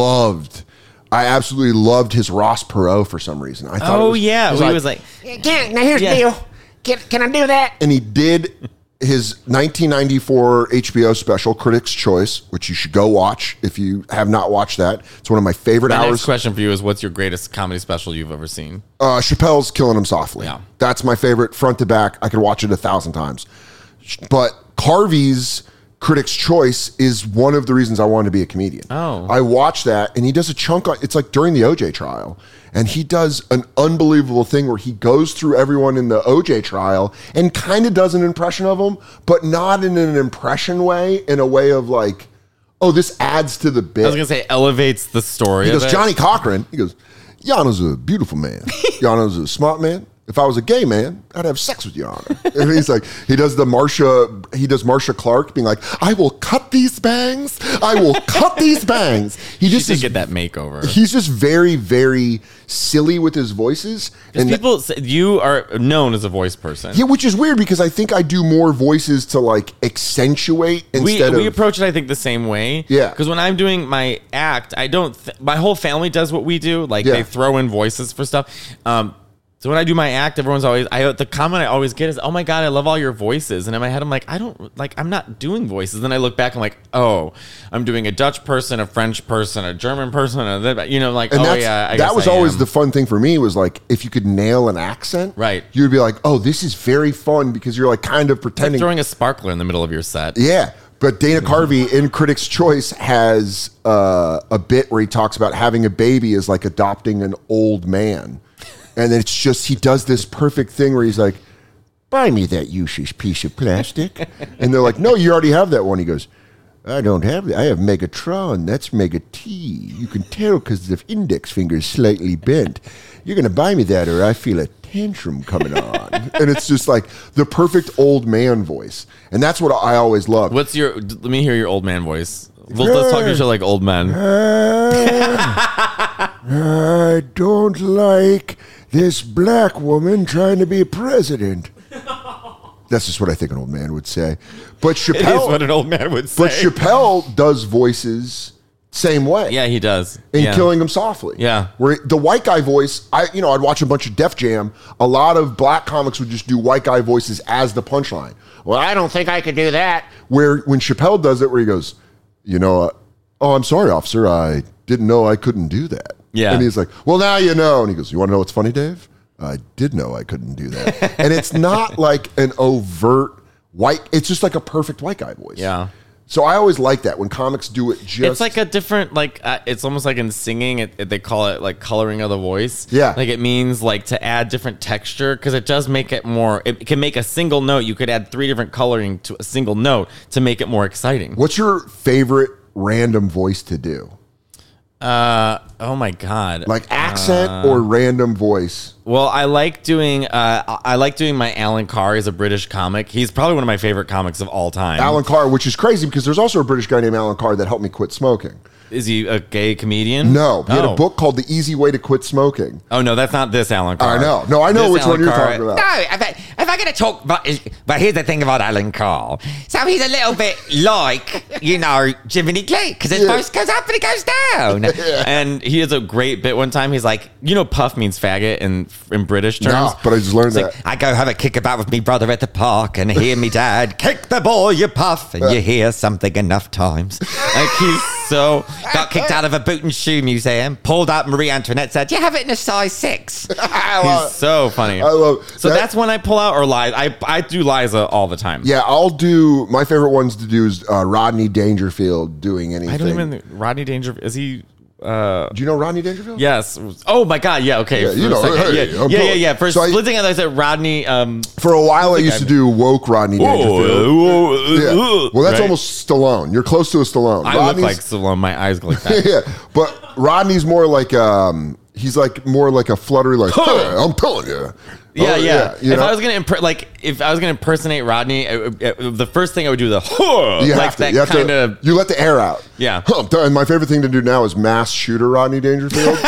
absolutely loved his Ross Perot for some reason. I thought he was like, Now here's the deal. Can I do that? and he did his 1994 HBO special, Critics' Choice, which you should go watch if you have not watched that. It's one of my favorite my hours. next question for you is, what's your greatest comedy special you've ever seen? Chappelle's Killing Him Softly. Yeah. That's my favorite, front to back. I could watch it 1,000 times. But Carvey's Critics' Choice is one of the reasons I wanted to be a comedian. Oh. I watched that, and he does a chunk on, it's like during the OJ trial, and he does an unbelievable thing where he goes through everyone in the OJ trial and kind of does an impression of them, but not in an impression way, in a way of like, oh, this adds to the bit. I was going to say elevates the story. He goes, of it. Johnny Cochran. He goes, Yana's a beautiful man. Yana's a smart man. If I was a gay man, I'd have sex with Yana. And he's like, he does Marsha Clark being like, I will cut these bangs. I will cut these bangs. He just She did is, get that makeover. he's just very, very silly with his voices. And people say you are known as a voice person. Yeah, which is weird because I think I do more voices to like accentuate instead we of. approach it, I think, the same way. Yeah. Because when I'm doing my act, I don't. My whole family does what we do. Like Yeah. they throw in voices for stuff. So when I do my act, everyone's always. The comment I always get is, "Oh my god, I love all your voices." And in my head, I'm like, I'm not doing voices. Then I look back, I'm like, oh, I'm doing a Dutch person, a French person, a German person, like, And oh that's, yeah. I that guess was I always am. the fun thing for me was like if you could nail an accent, Right. You'd be like, oh, this is very fun because you're like kind of pretending. throwing a sparkler in the middle of your set. Yeah, but Dana Carvey in Critics' Choice has a bit where he talks about having a baby is like adopting an old man, and it's just he does this perfect thing where he's like, "Buy me that useless piece of plastic," and they're like, "No, you already have that one." He goes, I don't have that. I have Megatron. That's Mega T. You can tell because the index finger is slightly bent. You're going to buy me that or I feel a tantrum coming on. And it's just like the perfect old man voice. And that's what I always love. Let me hear your old man voice. Let's talk to each other like old men. I don't like this black woman trying to be president. That's just what I think an old man would say. But Chappelle, It is what an old man would say. but Chappelle does voices same way. Yeah, he does. In Yeah. Killing Them Softly. Yeah. Where the white guy voice, I'd watch a bunch of Def Jam. A lot of black comics would just do white guy voices as the punchline. Well, I don't think I could do that. Where when Chappelle does it, where he goes, oh, I'm sorry, officer, I didn't know I couldn't do that. Yeah. And he's like, well, now you know. And he goes, you want to know what's funny, Dave? I did know I couldn't do that. And it's not like an overt white, it's just like a perfect white guy voice. Yeah. So I always like that when comics do it just. It's like a different, it's almost like in singing, they call it like coloring of the voice. Yeah. Like it means like to add different texture because it does make it more, it can make a single note. You could add 3 different coloring to a single note to make it more exciting. What's your favorite random voice to do? Oh my God. Like accent or random voice? Well, I like doing my Alan Carr. He's a British comic. He's probably one of my favorite comics of all time. Alan Carr, which is crazy because there's also a British guy named Alan Carr that helped me quit smoking. Is he a gay comedian? No, he had Oh. a book called The Easy Way to Quit Smoking. Oh no, that's not this Alan Carr. I know. No, I know This which Alan one you're Carr- talking about. No, if I'm going to talk, but here's the thing about Alan Carr. So he's a little bit like, Jiminy Click, because his voice goes up and it goes down. And he has a great bit one time. He's like, puff means faggot in British terms. No, but I just learned It's that. like, I go have a kickabout with me brother at the park and hear me dad kick the ball, you puff, and you hear something enough times. Like he's so Got kicked out of a boot and shoe museum, pulled up Marie Antoinette, said, you have it in a size 6. he's so funny. I love So that- that's when I pull out or Liza. I do Liza all the time. Yeah, I'll do. My favorite ones to do is Rodney Dangerfield doing anything. I don't even. Rodney Dangerfield, is he? Do you know Rodney Dangerfield? Yes. Oh my God. Yeah. Okay. Yeah, For you a know, second, hey, yeah. For so I- splitting, I said Rodney. For a while, I used to do woke Rodney Dangerfield. Yeah. Well, that's Right. almost Stallone. You're close to a Stallone. I look like Stallone. My eyes go like that. Yeah, but Rodney's more like he's like more like a fluttery, like hey, I'm telling you. Yeah, Oh, yeah. you If know? I was gonna impersonate Rodney, the first thing I would do You like have to. that You have kind to. of. You let the air out. Yeah. And my favorite thing to do now is mass shooter Rodney Dangerfield.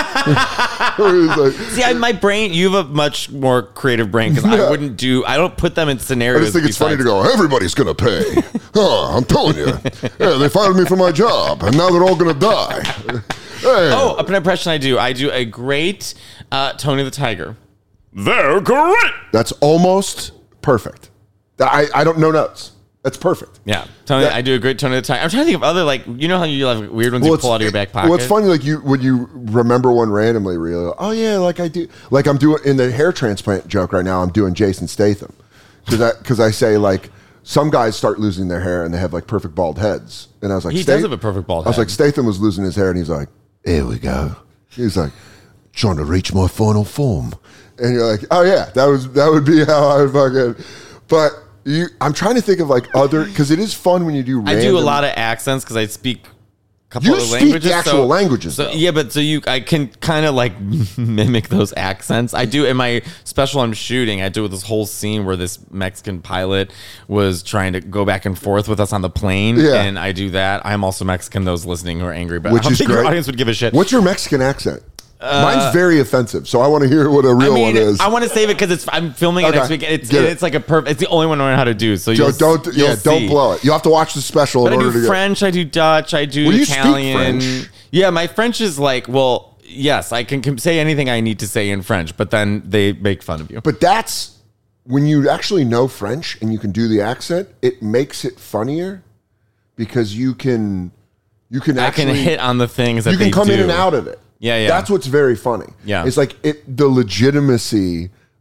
He's like, See, my brain. You have a much more creative brain because Yeah. I don't put them in I scenarios. just think it's funny to besides- go, everybody's going to pay. I'm telling you. Yeah, they fired me from my job, and now they're all going to die. Hey. Oh, an impression I do. I do a great Tony the Tiger. They're great. That's almost perfect. I don't know notes. That's perfect. Yeah, Tony. That- I do a great Tony the Tiger. I'm trying to think of other how you have weird ones you pull out of your back pocket. Well, it's funny, like when you remember one randomly, where you're like, oh yeah, like I do. Like I'm doing in the hair transplant joke right now. I'm doing Jason Statham because I say like some guys start losing their hair and they have like perfect bald heads, and I was like, He does have a perfect bald I was head. like, Statham was losing his hair, and he's like, here we go. He's like, trying to reach my final form, and you're like, oh yeah, that would be how I would fucking. But I'm trying to think of like other because it is fun when you do. I do a lot of accents because I speak a couple You other speak languages. the actual languages, So though. yeah, but I can kind of like mimic those accents. I do in my special I'm shooting. I do this whole scene where this Mexican pilot was trying to go back and forth with us on the plane, Yeah. and I do that. I'm also Mexican. Those listening who are angry, but Which I don't is think your great. audience would give a shit. What's your Mexican accent? Mine's very offensive, so I want to hear what a real one is. I want to save it because I'm filming it Okay. next week. Get it. It's like it's the only one I know how to do. So Don't you'll don't see. blow it. You have to watch the special But in I order to do get. French, I do Dutch, I do Well, you speak Italian. French. Yeah, my French is like, well, yes, I can say anything I need to say in French, but then they make fun of you. But that's when you actually know French and you can do the accent. It makes it funnier because you can I can actually hit on the things that you can they come do. in and out of it. Yeah, yeah. That's what's very funny. Yeah. It's like the legitimacy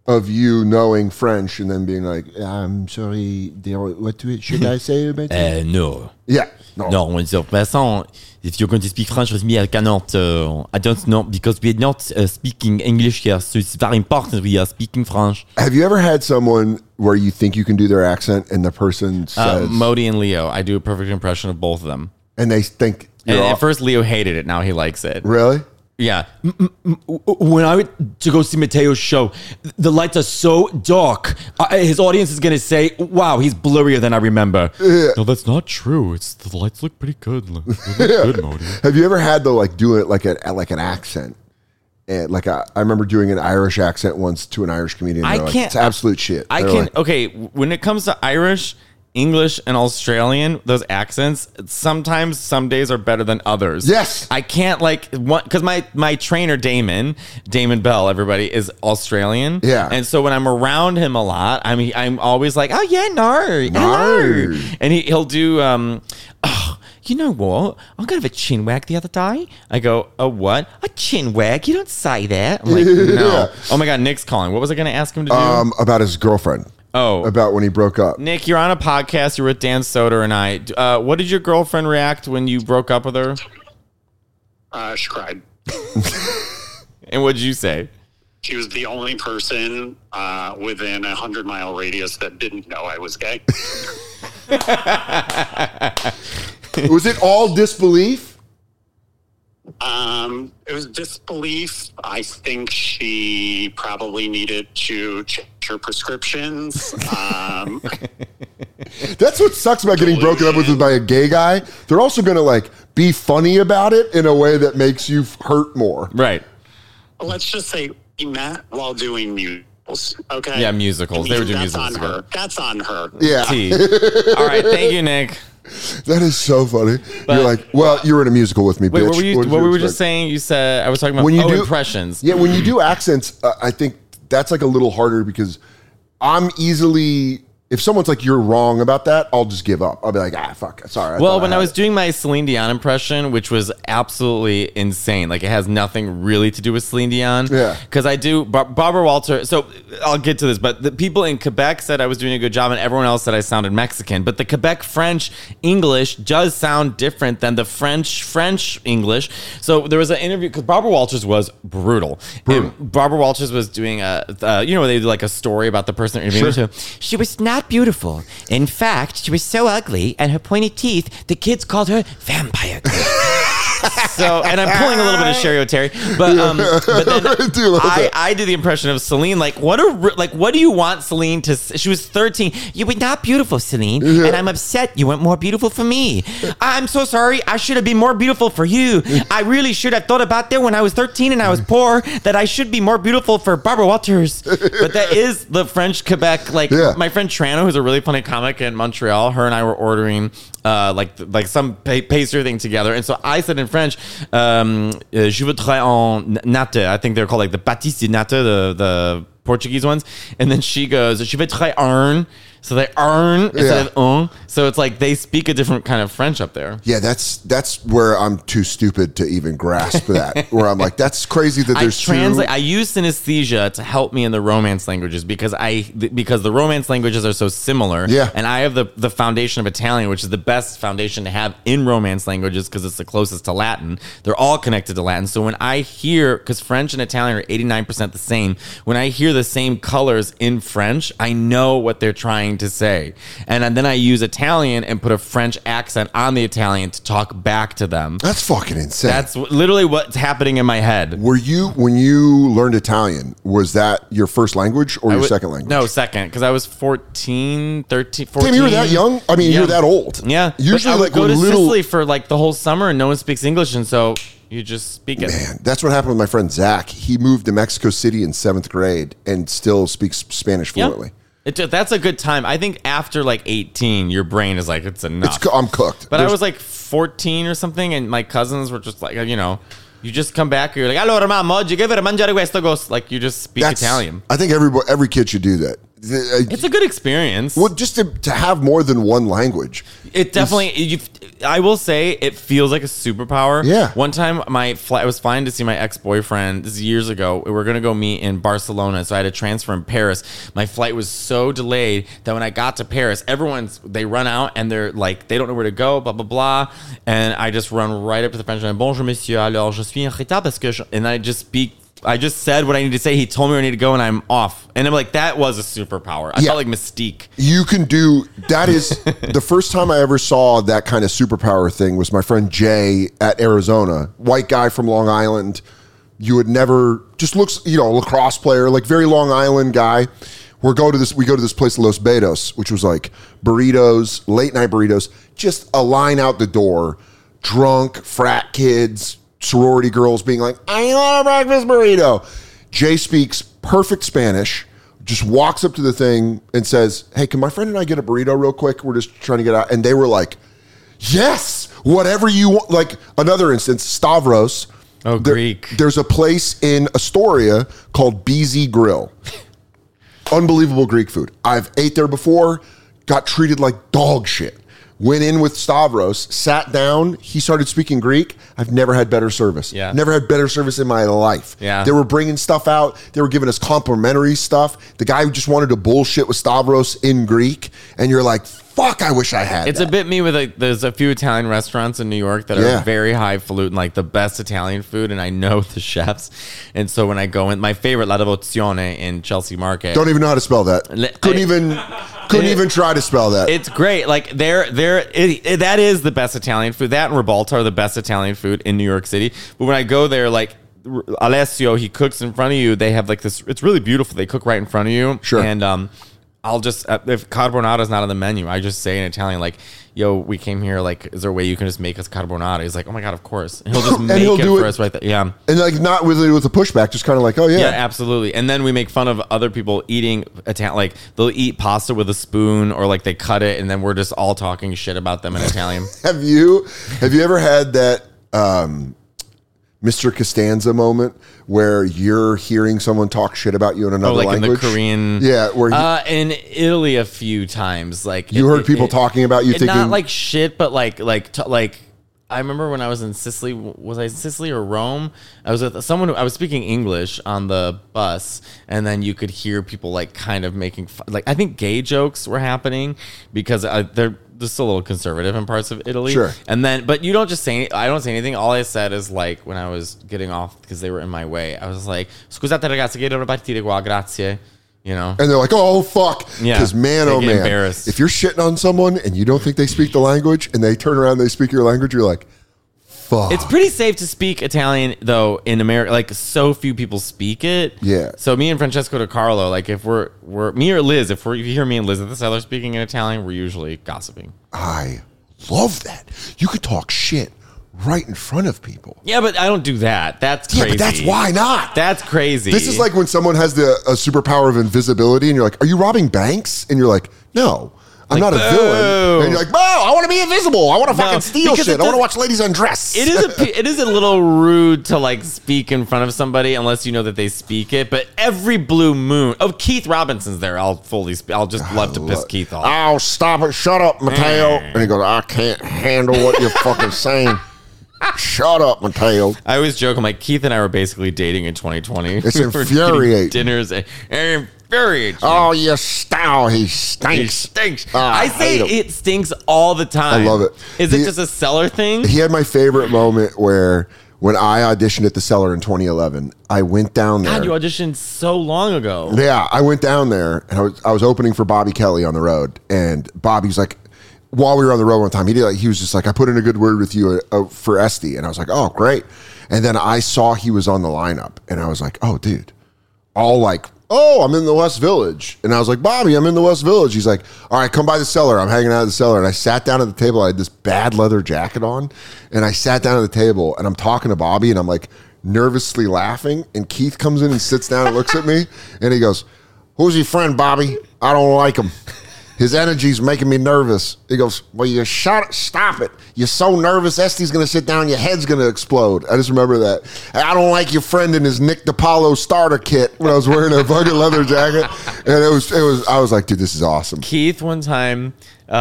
of you knowing French and then being like, I'm sorry, what should I say about it? No. Yeah. No. No, de toute façon, if you're going to speak French with me, I cannot. I don't know, because we're not speaking English here, so it's very important we are speaking French. Have you ever had someone where you think you can do their accent and the person says... Modi and Leo, I do a perfect impression of both of them. And they think And you're at off? first, Leo hated it. Now he likes it. Really? Yeah. When I went to go see Mateo's show, the lights are so dark. His audience is going to say, wow, he's blurrier than I remember. Yeah. No, that's not true. The lights look pretty good. They look good, Modi. Have you ever had to like do it like an accent? And I remember doing an Irish accent once to an Irish comedian. I They're like, can't- it's absolute shit. I They're can, like, okay, when it comes to Irish, English, and Australian, those accents, sometimes some days are better than others. Yes. I can't because my trainer, Damon Bell, everybody, is Australian. Yeah. And so when I'm around him a lot, I'm always like, oh yeah, no. No. And he'll do, oh, you know what? I got a chin wag the other day. I go, a what? A chin wag? You don't say that. I'm like, no. Yeah. Oh my God, Nick's calling. What was I going to ask him to do? about his girlfriend. Oh. About when he broke up. Nick, you're on a podcast. You're with Dan Soder and I. What did your girlfriend react when you broke up with her? She cried. And what did you say? She was the only person within a 100-mile radius that didn't know I was gay. Was it all disbelief? It was disbelief. I think she probably needed to change her prescriptions. That's what sucks about getting broken up with by a gay guy. They're also going to like be funny about it in a way that makes you hurt more. Right. Let's just say we met while doing musicals. Okay. Yeah, musicals. They were doing That's musicals on her. That's on her. Yeah. T. All right. Thank you, Nick. That is so funny. But- You're like, well, you were in a musical with me, Wait, bitch. what were we expect? just saying? You said, I was talking about When you do impressions. Yeah, when you do accents, I think that's like a little harder because I'm easily, if someone's like, you're wrong about that, I'll just give up. I'll be like, fuck, sorry. Well, when I had was it. doing my Celine Dion impression, which was absolutely insane, like it has nothing really to do with Celine Dion. Yeah. Because I do Barbara Walter. So I'll get to this, but the people in Quebec said I was doing a good job, and everyone else said I sounded Mexican. But the Quebec French English does sound different than the French English. So there was an interview because Barbara Walters was brutal. And Barbara Walters was doing they do like a story about the person they're interviewing. Sure. She was not beautiful. In fact, she was so ugly, and her pointy teeth, the kids called her vampire girl. So, and I'm pulling a little bit of Sherry O'Terry, but then Dude, love that. I did the impression of Celine. Like, what do you want Celine to? She was 13. You were not beautiful, Celine, and I'm upset you weren't more beautiful for me. I'm so sorry. I should have been more beautiful for you. I really should have thought about that when I was 13 and I was poor, that I should be more beautiful for Barbara Walters. But that is the French Quebec. Like Yeah. my friend Trano, who's a really funny comic in Montreal. Her and I were ordering like some pastry thing together, and so I said in French, "Je voudrais en nata." I think they're called like the pâtisses de nata, the Portuguese ones. And then she goes, "Je voudrais un." So they earn instead of un. So it's like they speak a different kind of French up there. Yeah, that's where I'm too stupid to even grasp that. Where I'm like, that's crazy that there's I use synesthesia to help me in the Romance languages because the Romance languages are so similar. Yeah. And I have the foundation of Italian, which is the best foundation to have in Romance languages because it's the closest to Latin. They're all connected to Latin. So when I hear, because French and Italian are 89% the same, when I hear the same colors in French, I know what they're trying to say. And then I use Italian and put a French accent on the Italian to talk back to them. That's fucking insane. That's literally what's happening in my head. When you learned Italian, was that your first language or your second language? No, second, because I was 13, 14. Damn, you were that young? I mean, Yeah. you're that old. Yeah. Usually, but I would like, go when to little... Sicily for like the whole summer and no one speaks English, and so you just speak it. Man, that's what happened with my friend Zach. He moved to Mexico City in 7th grade and still speaks Spanish Yeah. fluently. That's a good time. I think after like 18, your brain is like, it's enough. I'm cooked. But I was like 14 or something, and my cousins were just like, you just come back, you're like, allora mamma, oggi che per mangiare questo goes. Like, you just speak Italian. I think every kid should do that. It's a good experience. Well, just to have more than one language. It definitely. I will say it feels like a superpower. Yeah. One time, my flight. I was flying to see my ex-boyfriend. This is years ago. We were gonna go meet in Barcelona, so I had to transfer in Paris. My flight was so delayed that when I got to Paris, they run out and they're like, they don't know where to go. Blah blah blah. And I just run right up to the Frenchman. Bonjour, monsieur. Alors, je suis en retard parce que and I just said what I needed to say. He told me where I need to go, and I'm off. And I'm like, that was a superpower. I felt like Mystique. You can do that. Is the first time I ever saw that kind of superpower thing was my friend Jay at Arizona, white guy from Long Island. You would never just looks, lacrosse player, like very Long Island guy. We go to this place, Los Betos, which was like burritos, late night burritos, just a line out the door, drunk frat kids. Sorority girls being like, I want a breakfast burrito. Jay speaks perfect Spanish, just walks up to the thing and says, hey, can my friend and I get a burrito real quick? We're just trying to get out. And they were like, yes, whatever you want. Like another instance, Stavros. Oh, Greek. There's a place in Astoria called BZ Grill. Unbelievable Greek food. I've ate there before, got treated like dog shit. Went in with Stavros, sat down. He started speaking Greek. I've never had better service. Yeah. Never had better service in my life. Yeah. They were bringing stuff out. They were giving us complimentary stuff. The guy who just wanted to bullshit with Stavros in Greek. And you're like, fuck, I wish I had It's that. a bit me with there's a few Italian restaurants in New York that are very highfalutin, like the best Italian food, and I know the chefs. And so when I go in, my favorite, La Devozione in Chelsea Market. Don't even know how to spell that. Couldn't even try to spell that. It's great. Like that is the best Italian food. That and Ribalta are the best Italian food in New York City. But when I go there, like Alessio, he cooks in front of you. They have like this. It's really beautiful. They cook right in front of you. Sure. And I'll just if carbonara is not on the menu, I just say in Italian like, "Yo, we came here. Like, is there a way you can just make us carbonara?" He's like, "Oh my god, of course." And he'll just make it for us right there. Yeah. And like not with a pushback, just kind of like, oh yeah. Yeah, absolutely. And then we make fun of other people eating Italian, like they'll eat pasta with a spoon or like they cut it, and then we're just all talking shit about them in Italian. Have you ever had that Mr. Costanza moment where you're hearing someone talk shit about you in another language? In the Korean. Yeah, where in Italy a few times, like you heard people talking about you, thinking not like shit, but like I remember when I was in Sicily. Was I in Sicily or Rome? I was with someone I was speaking English on the bus, and then you could hear people like kind of making like I think gay jokes were happening because they're just a little conservative in parts of Italy. Sure. And then, but you don't just say, I don't say anything. All I said is like, when I was getting off because they were in my way, I was like, scusate ragazzi, che devo partire qua, grazie. You know? And they're like, oh, fuck. Yeah. Because man, oh man. Embarrassed. If you're shitting on someone and you don't think they speak the language and they turn around and they speak your language, you're like, fuck. It's pretty safe to speak Italian, though, in America. Like, so few people speak it. Yeah. So me and Francesco DiCarlo, like, if we're me or Liz, if you hear me and Liz at the cellar speaking in Italian, we're usually gossiping. I love that. You could talk shit right in front of people. Yeah, but I don't do that. That's crazy. Yeah, but that's why not. That's crazy. This is like when someone has a superpower of invisibility and you're like, are you robbing banks? And you're like, no. I'm not a villain. And you're like, oh, I want to be invisible. I want to fucking steal shit. I want to watch ladies undress. It is a little rude to like speak in front of somebody unless you know that they speak it. But every blue moon, Keith Robinson's there. I'll just love to piss Keith off. Oh, stop it. Shut up, Mateo. And he goes, I can't handle what you're fucking saying. Shut up, Mateo. I always joke, I'm like, Keith and I were basically dating in 2020. It's infuriating. Dinners and infuriating. Oh, you style. He stinks. He stinks. I say it stinks all the time. I love it. Is it just a cellar thing? He had my favorite moment where when I auditioned at the Cellar in 2011, I went down there. God, you auditioned so long ago. Yeah, I went down there and I was opening for Bobby Kelly on the road. And Bobby's like, while we were on the road one time, he was just like, I put in a good word with you for Esty. And I was like, oh, great. And then I saw he was on the lineup. And I was like, oh, dude. All like, oh, I'm in the West Village. And I was like, Bobby, I'm in the West Village. He's like, all right, come by the Cellar. I'm hanging out at the Cellar. And I sat down at the table. I had this bad leather jacket on. And I sat down at the table. And I'm talking to Bobby. And I'm like nervously laughing. And Keith comes in and sits down and looks at me. And he goes, who's your friend, Bobby? I don't like him. His energy's making me nervous. He goes, well, you stop it. You're so nervous. Este's going to sit down. Your head's going to explode. I just remember that. I don't like your friend in his Nick DiPaolo starter kit when I was wearing a fucking leather jacket. And I was like, dude, this is awesome. Keith one time,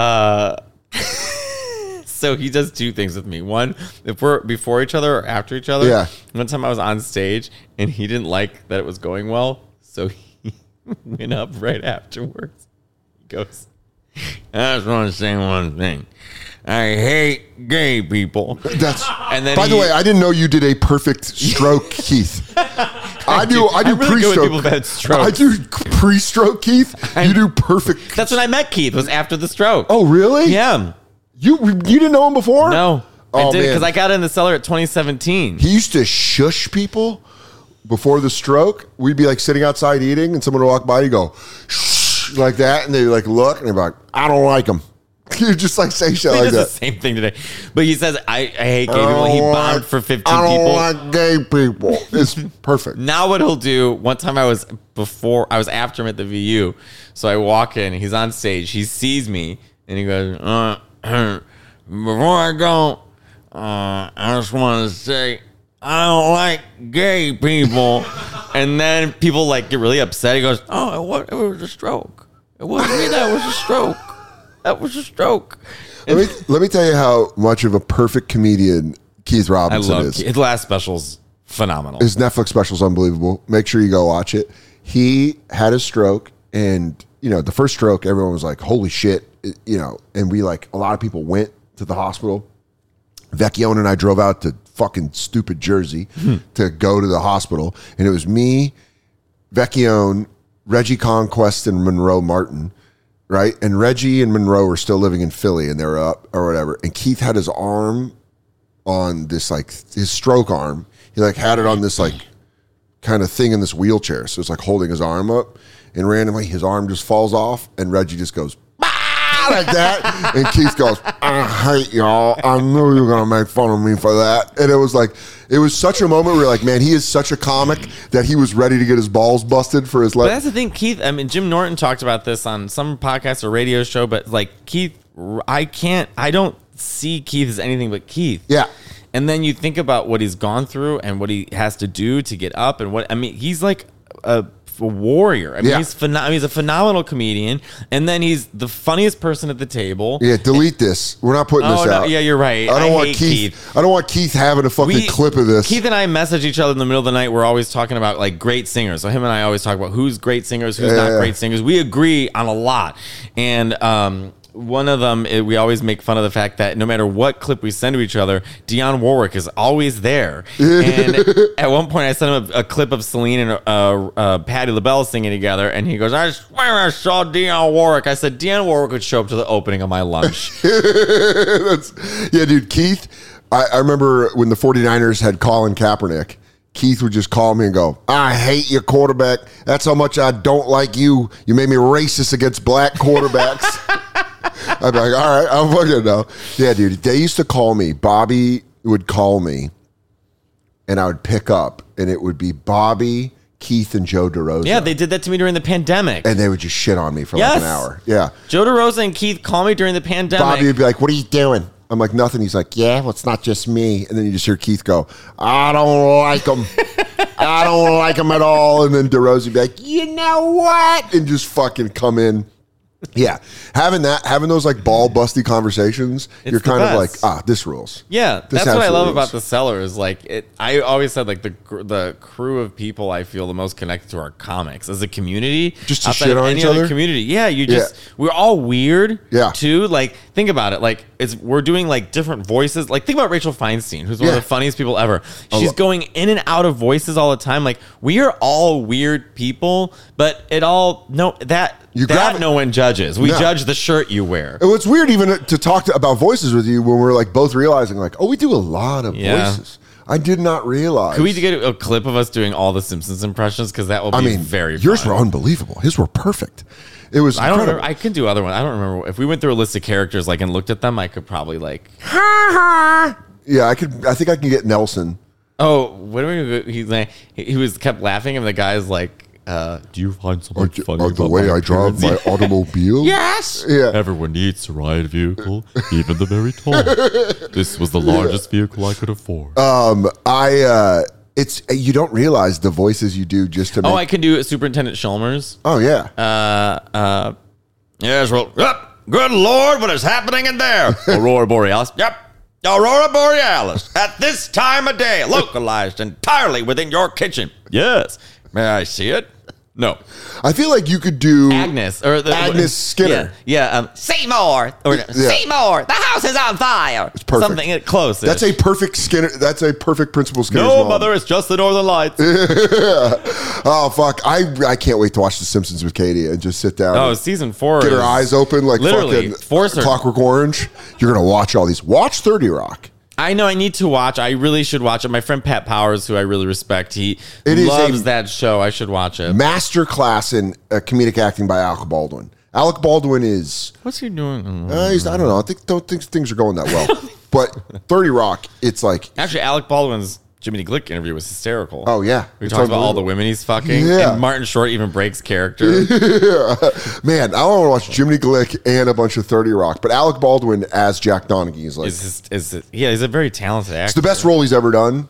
so he does two things with me. One, if we're before each other or after each other. Yeah. One time I was on stage and he didn't like that it was going well. So he went up right afterwards. He goes, I just want to say one thing. I hate gay people. And then by the way, I didn't know you did a perfect stroke, Keith. I do I'm really good with people who've had strokes. I do pre-stroke, Keith. You do perfect. That's when I met Keith, was after the stroke. Oh, really? Yeah. You didn't know him before? No. Oh, I did man. because I got in the cellar at 2017. He used to shush people before the stroke. We'd be like sitting outside eating, and someone would walk by and he'd go, shh, like that, and they'd like look, and they'd be like, I don't like him. You just like say shit He like does that. the same thing today. But he says, I hate gay people. He bombed for 15 I don't people. like gay people. It's perfect. Now what he'll do, one time I was after him at the VU. So I walk in, he's on stage, he sees me, and he goes, before I go, I just want to say, I don't like gay people. And then people like get really upset. He goes, oh, it was a stroke. It wasn't me, that was a stroke. That was a stroke. Let me tell you how much of a perfect comedian Keith I Robinson love is. His last special's phenomenal. His Netflix special's unbelievable. Make sure you go watch it. He had a stroke, and the first stroke, everyone was like, holy shit, and we like, a lot of people went to the hospital. Vecchione and I drove out to fucking stupid Jersey to go to the hospital, and it was me, Vecchione, Reggie Conquest, and Monroe Martin, right? And Reggie and Monroe were still living in Philly, and they were up or whatever. And Keith had his arm on this, like, his stroke arm. He like had it on this like kind of thing in this wheelchair, so it's like holding his arm up, and randomly his arm just falls off, and Reggie just goes, like that, and Keith goes, I hate y'all. I knew you were gonna make fun of me for that. And it was such a moment where you're like, man, he is such a comic that he was ready to get his balls busted for his But that's the thing, Keith. I mean, Jim Norton talked about this on some podcast or radio show, but like Keith, I don't see Keith as anything but Keith. Yeah. And then you think about what he's gone through and what he has to do to get up, and he's like a warrior. I mean, Yeah. he's a phenomenal comedian, and then he's the funniest person at the table. Yeah, delete this. We're not putting this no, out. yeah, you're right. I don't want hate Keith. I don't want Keith having a fucking clip of this. Keith and I message each other in the middle of the night. We're always talking about like great singers. So him and I always talk about who's great singers, who's not great singers. We agree on a lot, and one of them, we always make fun of the fact that no matter what clip we send to each other, Dionne Warwick is always there. And at one point, I sent him a clip of Celine and Patti LaBelle singing together, and he goes, I swear I saw Dionne Warwick. I said, Dionne Warwick would show up to the opening of my lunch. Yeah, dude, Keith, I remember when the 49ers had Colin Kaepernick, Keith would just call me and go, I hate your quarterback. That's how much I don't like you. You made me racist against black quarterbacks. I'd be like, all right, I'm fucking know. Yeah, dude, they used to call me. Bobby would call me, and I would pick up, and it would be Bobby, Keith, and Joe DeRosa. Yeah, they did that to me during the pandemic. And they would just shit on me for like an hour. Yeah. Joe DeRosa and Keith call me during the pandemic. Bobby would be like, what are you doing? I'm like, nothing. He's like, yeah, well, it's not just me. And then you just hear Keith go, I don't like him. I don't like him at all. And then DeRosa would be like, you know what? And just fucking come in. Yeah, having those like ball busty conversations, you're kind of like, this rules. Yeah, This that's what I love absolutely about rules. the cellar is like it. I always said like the crew of people I feel the most connected to are comics as a community. Just to outside shit of on any each other other? community. Yeah, we're all weird. Yeah. too. Like think about it. Like we're doing like different voices. Like think about Rachel Feinstein, who's one of Yeah. the funniest people ever. She's going in and out of voices all the time. Like we are all weird people, but no one judges. We No. judge the shirt you wear. And it's weird even to talk about voices with you when we're like both realizing like, we do a lot of voices. I did not realize. Could we get a clip of us doing all the Simpsons impressions? Because that will be very yours fun. were unbelievable. His were perfect. It was I don't incredible. remember. I can do other ones. I don't remember. If we went through a list of characters like and looked at them, I could probably like. Yeah, I think I can get Nelson. Oh, what do we? He was kept laughing, and the guy's like, Do you find something funny the about way my I drive my appearance? automobile? Yes. Yeah. Everyone needs to ride a vehicle, even the very tall. This was the largest vehicle I could afford. It's you don't realize the voices you do just to make. Oh, I can do Superintendent Chalmers. Oh yeah. Yes, well, yep. Good Lord, what is happening in there? Aurora Borealis. Yep. Aurora Borealis. At this time of day, localized entirely within your kitchen. Yes. May I see it? No. I feel like you could do Agnes. Agnes Skinner. Yeah. Seymour. Seymour. The house is on fire. It's perfect. Something close. That's a perfect Skinner. That's a perfect Principal Skinner. No, mother, it's just the Northern Lights. Oh fuck! I can't wait to watch The Simpsons with Katie and just sit down. Oh, and season 4. get her eyes open like literally fucking force her. Clockwork Orange. You're gonna watch all these. Watch 30 Rock. I know I need to watch. I really should watch it. My friend Pat Powers, who I really respect, he It is loves a- that show. I should watch it. Master class in comedic acting by Alec Baldwin. Alec Baldwin is. What's he doing? I don't know. Don't think things are going that well. But 30 Rock, it's like. Actually, Alec Baldwin's Jiminy Glick interview was hysterical. Oh yeah, We It's talked about all the unbelievable. women he's fucking. Yeah. And Martin Short even breaks character. Man, I want to watch Jiminy Glick and a bunch of 30 Rock, but Alec Baldwin as Jack Donaghy is like He's a very talented actor. it's the best role he's ever done.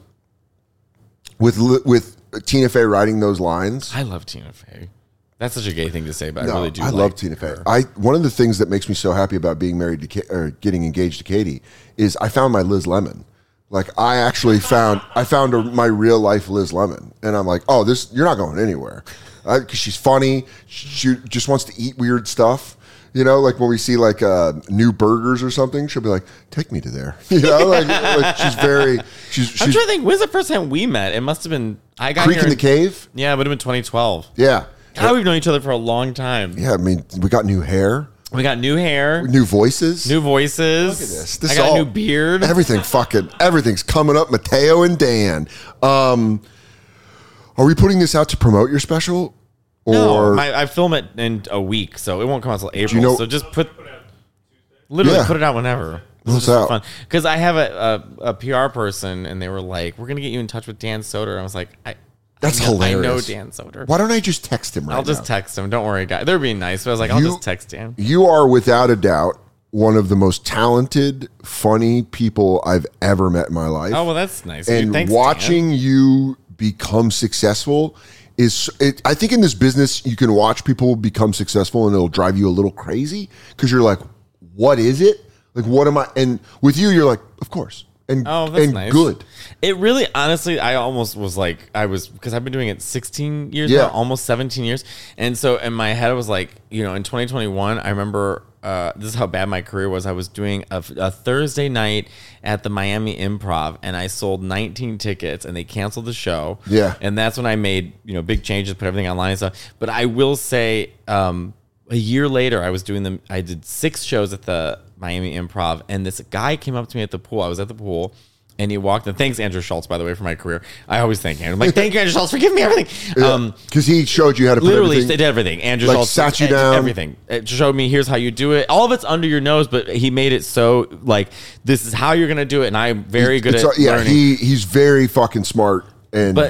With Tina Fey writing those lines. I love Tina Fey. That's such a gay thing to say, but No, I really do. I love Tina Fey. One of the things that makes me so happy about being married to or getting engaged to Katie is I found my Liz Lemon. Like I actually found my real life Liz Lemon, and I'm like, oh, you're not going anywhere, because she's funny. She just wants to eat weird stuff. You know, like when we see like new burgers or something, she'll be like, "Take me to there." You know, like she's very. I'm She's trying to think. When's the first time we met? It must have been. I got Creek here in the Cave. Yeah, it would have been 2012. Yeah, God, we've known each other for a long time. yeah. I mean, we got new hair, We got new hair, new voices, new voices. Look at this. This I is got all- a new beard. Everything's coming up. Mateo and Dan. Are we putting this out to promote your special? Or No, I film it in a week, so it won't come out until April. know- So just put Yeah. it out whenever. What's out? Because I have a PR person, and they were like, "We're gonna get you in touch with Dan Soder." I was like, That's I know hilarious. Dan Soder. Why don't I just text him right I'll just now? text him. Don't worry, guys. They're being nice, but I was like, I'll You- just text Dan. You are without a doubt one of the most talented, funny people I've ever met in my life. Oh well, that's nice. of you. and Thanks, watching you become successful I think in this business you can watch people become successful and it'll drive you a little crazy because you're like, what is it? Like, what am I? And with you, you're like, of course. And, Oh, that's and nice. good. It really, honestly, I almost was like, because I've been doing it 16 years Yeah. now, almost 17 years. And so in my head, I was like, in 2021, I remember, this is how bad my career was. I was doing a Thursday night at the Miami Improv, and I sold 19 tickets, and they canceled the show. Yeah. And that's when I made, big changes, put everything online and stuff. But I will say, a year later, I did 6 shows at the Miami Improv, and this guy came up to me at the pool. I was at the pool, and he walked in. Thanks, Andrew Schultz, by the way, for my career. I always thank Andrew. I'm like, thank you, Andrew Schultz, for giving me everything. Because he showed you how to put Literally, everything. they did everything. Andrew Like, Schultz sat you did down. everything. It showed me, here's how you do it. All of it's under your nose, but he made it so, like, this is how you're going to do it, and I'm very good at learning. He's very fucking smart and But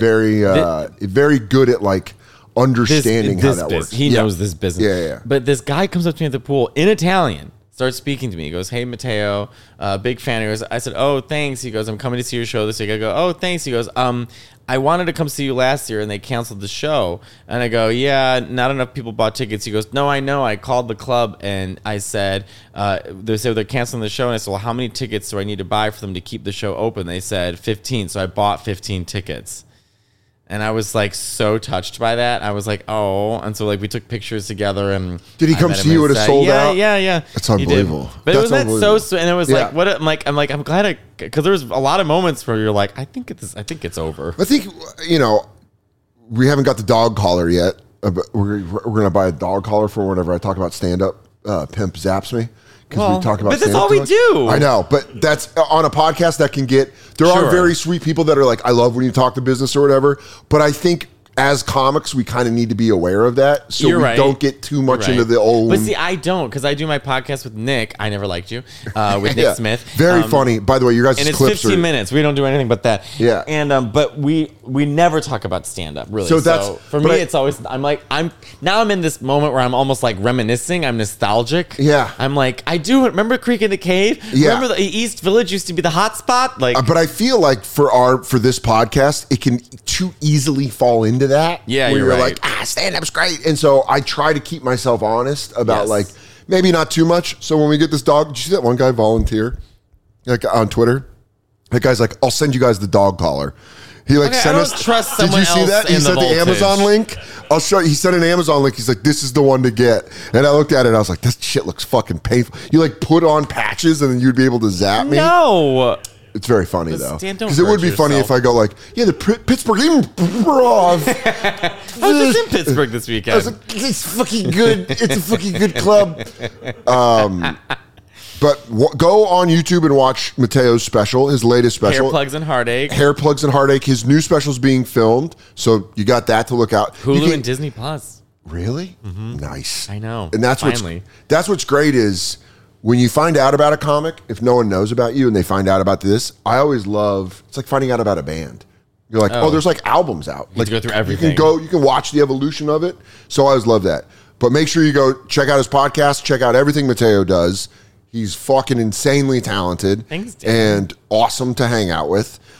very good at like understanding how that works. He knows this business. Yeah. But this guy comes up to me at the pool in Italian, starts speaking to me. He goes, "Hey, Matteo, big fan of yours." I said, "Oh, thanks." He goes, "I'm coming to see your show this week." I go, "Oh, thanks." He goes, I wanted to come see you last year and they canceled the show." And I go, "Yeah, not enough people bought tickets." He goes, "No, I know. I called the club and I said, they said they're canceling the show." And I said, "Well, how many tickets do I need to buy for them to keep the show open?" They said 15. So I bought 15 tickets. And I was like so touched by that. I was like, oh. And so like we took pictures together. And Did he I come met him see you and at a said, sold yeah, out? Yeah. That's He did. unbelievable. But That's it was that so unbelievable. sweet. And it was Yeah. like, I'm glad because there was a lot of moments where you're like, I think it's over. I think we haven't got the dog collar yet. But we're gonna buy a dog collar for whenever I talk about stand up. Pimp zaps me because we talk about. but that's stand-up all we too much. do. I know, but that's on a podcast that can get. There are Sure. very sweet people that are like, I love when you talk to business or whatever. But I think as comics, we kind of need to be aware of that, so You're we right. don't get too much Right. into the old. But see, I don't, because I do my podcast with Nick. I never liked you. With Nick Yeah. Smith. Very funny. By the way, your guys' And it's clips 15 are minutes. We don't do anything but that. Yeah. And but we never talk about stand up really. So So, that's- for but me, I- it's always I'm in this moment where I'm almost like reminiscing. I'm nostalgic. Yeah. I'm like, I do remember Creek in the Cave. Yeah. Remember the East Village used to be the hot spot. Like, But I feel like for this podcast, it can too easily fall into that. Yeah, where you're you're right. like, stand-up's great. And so I try to keep myself honest about Yes. like, maybe not too much. So when we get this dog, did you see that one guy volunteer? Like on Twitter? That guy's like, I'll send you guys the dog collar. He like Okay, sent I us. don't trust Did you someone see else that? He in the sent the voltage. Amazon link. I'll show you. He sent an Amazon link. He's like, this is the one to get. And I looked at it and I was like, this shit looks fucking painful. You like put on patches and then you'd be able to zap me. no. It's very funny But though, Stan, don't because it would hurt be funny yourself. if I go like, yeah, the Pittsburgh Improv. I was just in Pittsburgh this I weekend. was like, it's fucking good. It's a fucking good club. But go on YouTube and watch Mateo's special, his latest special. Hair plugs and heartache. Hair Plugs and Heartache. His new special's being filmed, so you got that to look out. You Hulu can- and Disney Plus. Really? Nice. I know. And that's Finally. what's great is when you find out about a comic, if no one knows about you and they find out about this, I always love, it's like finding out about a band. You're like, oh, there's like albums out. You Like have to go through everything. You can watch the evolution of it. So I always love that. But make sure you go check out his podcast, check out everything Mateo does. He's fucking insanely talented Thanks, Dan. and awesome to hang out with.